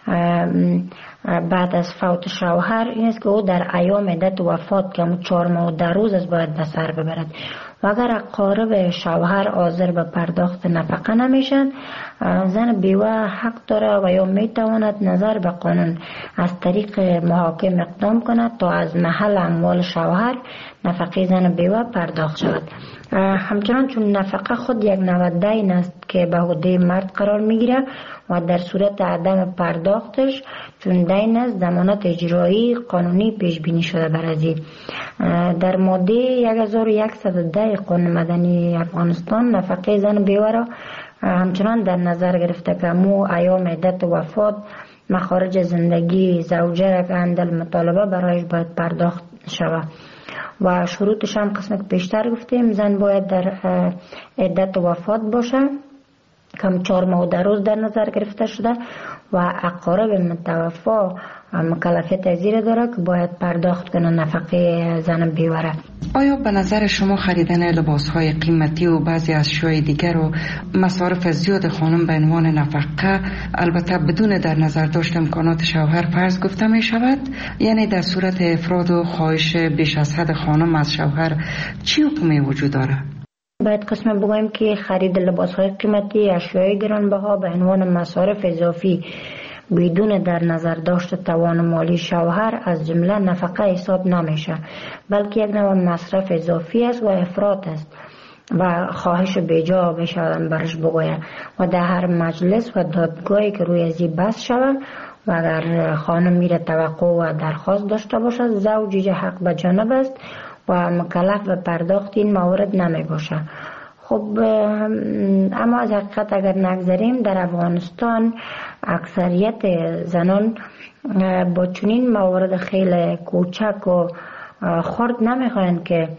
بعد از فوت شوهر این است که او در ایام عدت وفات که 4 ماه و 10 روز است باید به سر ببرد. و اگر اقارب شوهر حاضر به پرداخت نفقه نمیشن، زن بیوه حق داره و یا میتواند نظر به قانون از طریق محاکم اقدام کند تا از محل اموال شوهر نفقه زن بیوه پرداخت شود. همچنان چون نفقه خود یک نوع دین است که به عهده مرد قرار میگیره و در صورت عدم پرداختش چون دین است ضمانت اجرایی قانونی پیش بینی شده بر ازی. در ماده 1110 قانون مدنی افغانستان نفقه زن بیوه را همچنان در نظر گرفته که مو ایام عدت وفات مخارج زندگی زوجه را که اندل مطالبه برایش باید پرداخت شود و شروطش هم قسم که پیشتر گفتیم زن باید در عدت وفات باشه کم 4 ماه و 10 روز در نظر گرفته شده و اقارب متوفا مکلفیت زیر داره که باید پرداخت کنه نفقه زن بیوه. آیا به نظر شما خریدن لباسهای قیمتی و بعضی اشیاء دیگر و مصارف زیاد خانم به عنوان نفقه البته بدون در نظر داشت امکانات شوهر فرض گفته می شود؟ یعنی در صورت افراد و خواهش بیش از حد خانم از شوهر چی حکمی وجود داره؟ باید قسم بگویم که خرید لباسهای قیمتی اشیای گرانبها به عنوان مصارف اضافی بدون در نظر داشت توان مالی شوهر از جمله نفقه حساب نمیشه، بلکه یک نوع مصرف اضافی است و افراط است و خواهش بیجا بشودن برش بگوید و در هر مجلس و دادگاهی که روی ازی بحث شود و اگر خانم میره توقع و درخواست داشته باشد زوج حق به جانب است و مکلف به پرداخت این موارد نمی باشه. خب اما از حقیقت اگر نگذاریم در افغانستان اکثریت زنان با چنین موارد خیلی کوچک و خرد نمیخواین که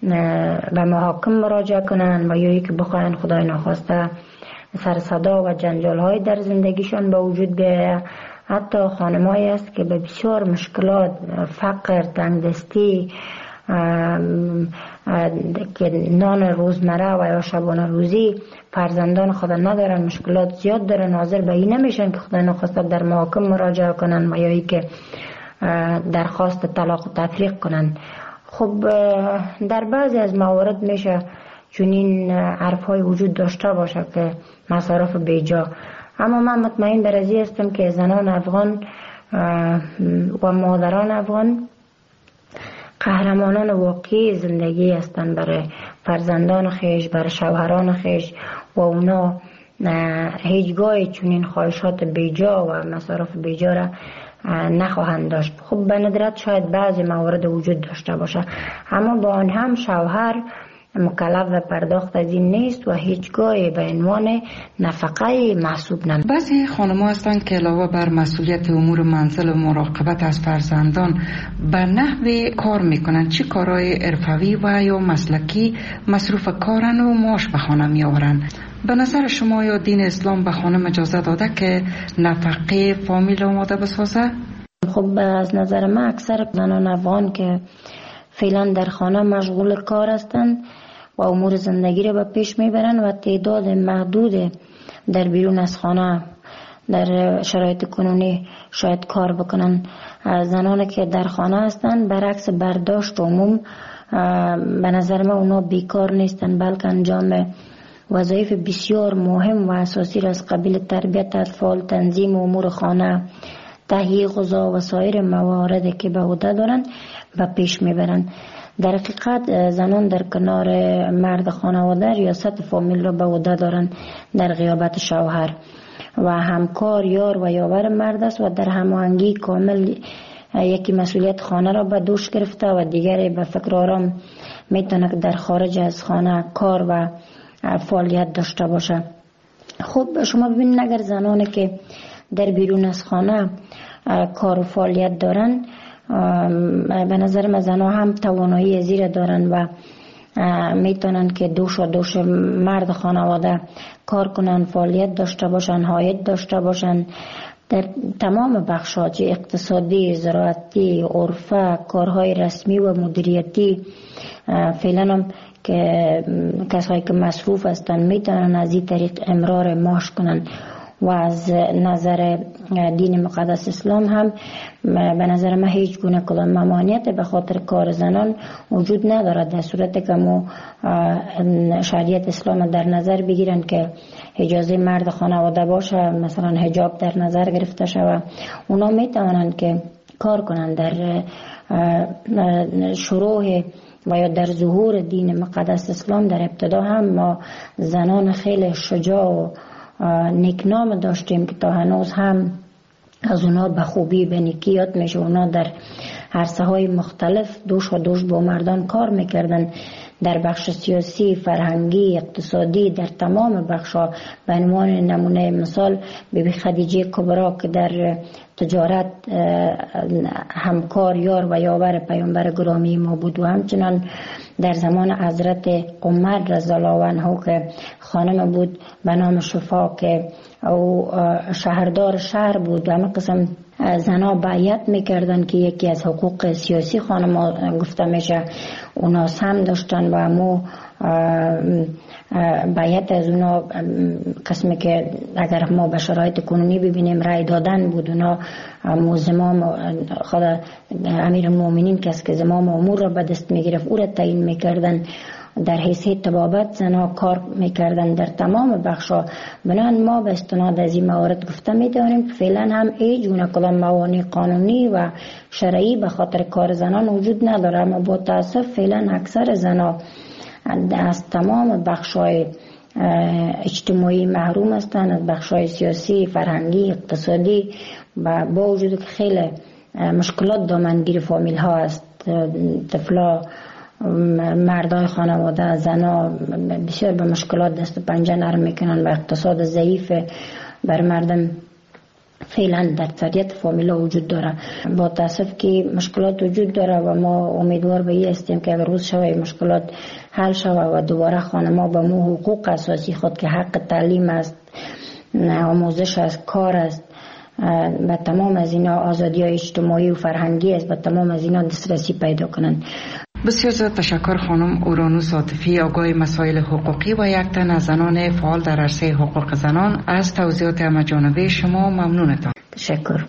به محاکم مراجعه کنن و یا که بخواین خدای ناخواسته سر صدا و جنجال های در زندگیشان به وجود بیاید. حتی خانمایی است که به بسیار مشکلات فقر، تنگدستی که نان روزمره و یا شبانه روزی فرزندان خود ندارن، مشکلات زیاد دارن، حاضر به این نمیشن که خدا نخواسته در محاکم مراجعه کنن و یا ای که درخواست طلاق و تفریق کنن. خب در بعضی از موارد میشه چنین حرفهای وجود داشته باشه که مصارف بیجا، اما من مطمئن در ازی هستم که زنان افغان و مادران افغان قهرمانان واقعی زندگی هستند برای فرزندان خیش، برای شوهران خیش و اونا هیچگاه چنین خواهشات بیجا و مصارف بیجا را نخواهند داشت. خب به ندرت شاید بعضی موارد وجود داشته باشه، اما با آن هم شوهر مکلف به پرداخت از این نیست و هیچگاه به عنوان نفقه محسوب نمیشه. بعضی خانم‌ها هستند که علاوه بر مسئولیت امور منزل و مراقبت از فرزندان به نحوی کار میکنن، چه کارهای حرفوی و یا مسلکی مصروف کارن و معاش به خانه میآورن. به نظر شما یا دین اسلام به خانم اجازه داده که نفقه فامیل آماده بسازه؟ خب از نظر من اکثر زنان افغان که فعلا در خانه مشغول کار هستند و امور زندگی را به پیش میبرند و تعداد محدود در بیرون از خانه در شرایط کنونی شاید کار بکنن. زنانی که در خانه هستند برعکس برداشت عموم به نظر من اونا بیکار نیستند، بلکه انجام وظایف بسیار مهم و اساسی را از قبیل تربیت اطفال، تنظیم امور خانه، تهیه غذا و سایر مواردی که به عهده دارند و پیش میبرند. در حقیقت زنان در کنار مرد خانواده ریاست فامیل را به عهده دارند در غیابت شوهر و همکار، یار و یاور مرد است و در هماهنگی کامل یکی مسئولیت خانه را به دوش گرفته و دیگری به فکر آرام میتونه در خارج از خانه کار و فعالیت داشته باشه. خب شما ببینید اگر زنانی که در بیرون از خانه کار و فعالیت دارن، به نظر من زنها هم توانایی زیر دارن و میتونن که دوش مرد خانواده کار کنن، فعالیت داشته باشن، عاید داشته باشن در تمام بخشات اقتصادی، زراعتی، عرفه، کارهای رسمی و مدیریتی. فعلا هم که کسایی که مصروف هستن میتونن از این طریق امرار معاش کنن و از نظر دین مقدس اسلام هم به نظر من هیچ گونه کدام ممانعت به خاطر کار زنان وجود ندارد، در صورتی که ما شریعت اسلام در نظر بگیرن که اجازه مرد خانواده باشه، مثلا حجاب در نظر گرفته شود، اونا میتونن که کار کنن. در شروع و یا در ظهور دین مقدس اسلام در ابتدا هم ما زنان خیلی شجاع و نیکنام داشتیم که تا هنوز هم از اونا به خوبی به نیکی یاد میشه. اونا در عرصه های مختلف دوش با مردان کار میکردن، در بخش سیاسی، فرهنگی، اقتصادی، در تمام بخشا. به عنوان نمونه مثال بیبی خدیجه کبرا که در تجارت همکار، یار و یاور پیامبر گرامی ما بود، و همچنان در زمان حضرت عمر رضی الله عنه که خانم بود به نام شفا که او شهردار شهر بود، همه قسم زنا بیعت میکردن که یکی از حقوق سیاسی خانم گفته میشه اونا هم داشتن و مو بیعت از اونا قسمی که اگر ما به شرایط کنونی ببینیم رای دادن بود. اونا زمام خود امیر المؤمنین کس که زمام امور را به دست میگرفت او را تعیین میکردن، در حیثیت طبابت زنا کار میکردن در تمام بخشا. بنان ما به استناد از این موارد گفته میتونیم فعلا هم هیچ گونه کدام موانع قانونی و شرعی به خاطر کار زنان وجود نداره، اما با تاسف فعلا اکثر زنا از تمام بخشای اجتماعی محروم هستند، از بخشای سیاسی، فرهنگی، اقتصادی، و با وجود که خیلی مشکلات دامنگیر فامیل ها است، طفلا، مردای خانواده، زنا بسیار به مشکلات دست و پنجه نرم میکنن و اقتصاد ضعیف بر مردم فعلا در اکثریت فامیلا وجود داره. با تاسف که مشکلات وجود داره و ما امیدوار به این هستیم که روز شوه مشکلات حل شوه و دوباره خانما به مو حقوق اساسی خود که حق تعلیم است، آموزش است، کار است، به تمام از اینا آزادی های اجتماعی و فرهنگی است، به تمام از اینا دسترسی پیدا کنند. بسیار زیاد تشکر خانم اورانوس عاطفی، آگاه مسائل حقوقی و یک تن از زنان فعال در عرصه حقوق زنان. از توضیحات همه‌جانبه شما ممنونتان. تشکر.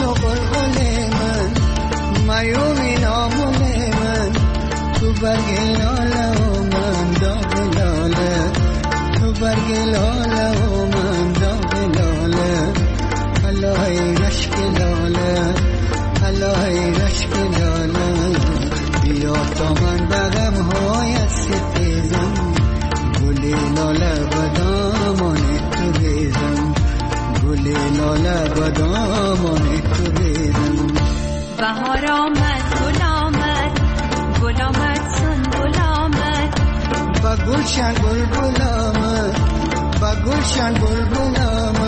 تو بلبل من میومی نامول من تو برگ لاله و من داغ لاله تو برگ لاله و من داغ لاله الهی رشک لاله الهی رشک لاله بیا تا من بغم های ستیزم گلی لاله بدامان تو بیزم گلی لاله بدامان تو بیزم بهار آمد گل آمد گل آمد سنبل آمد با گلشن بلبل آمد با گلشن بلبل آمد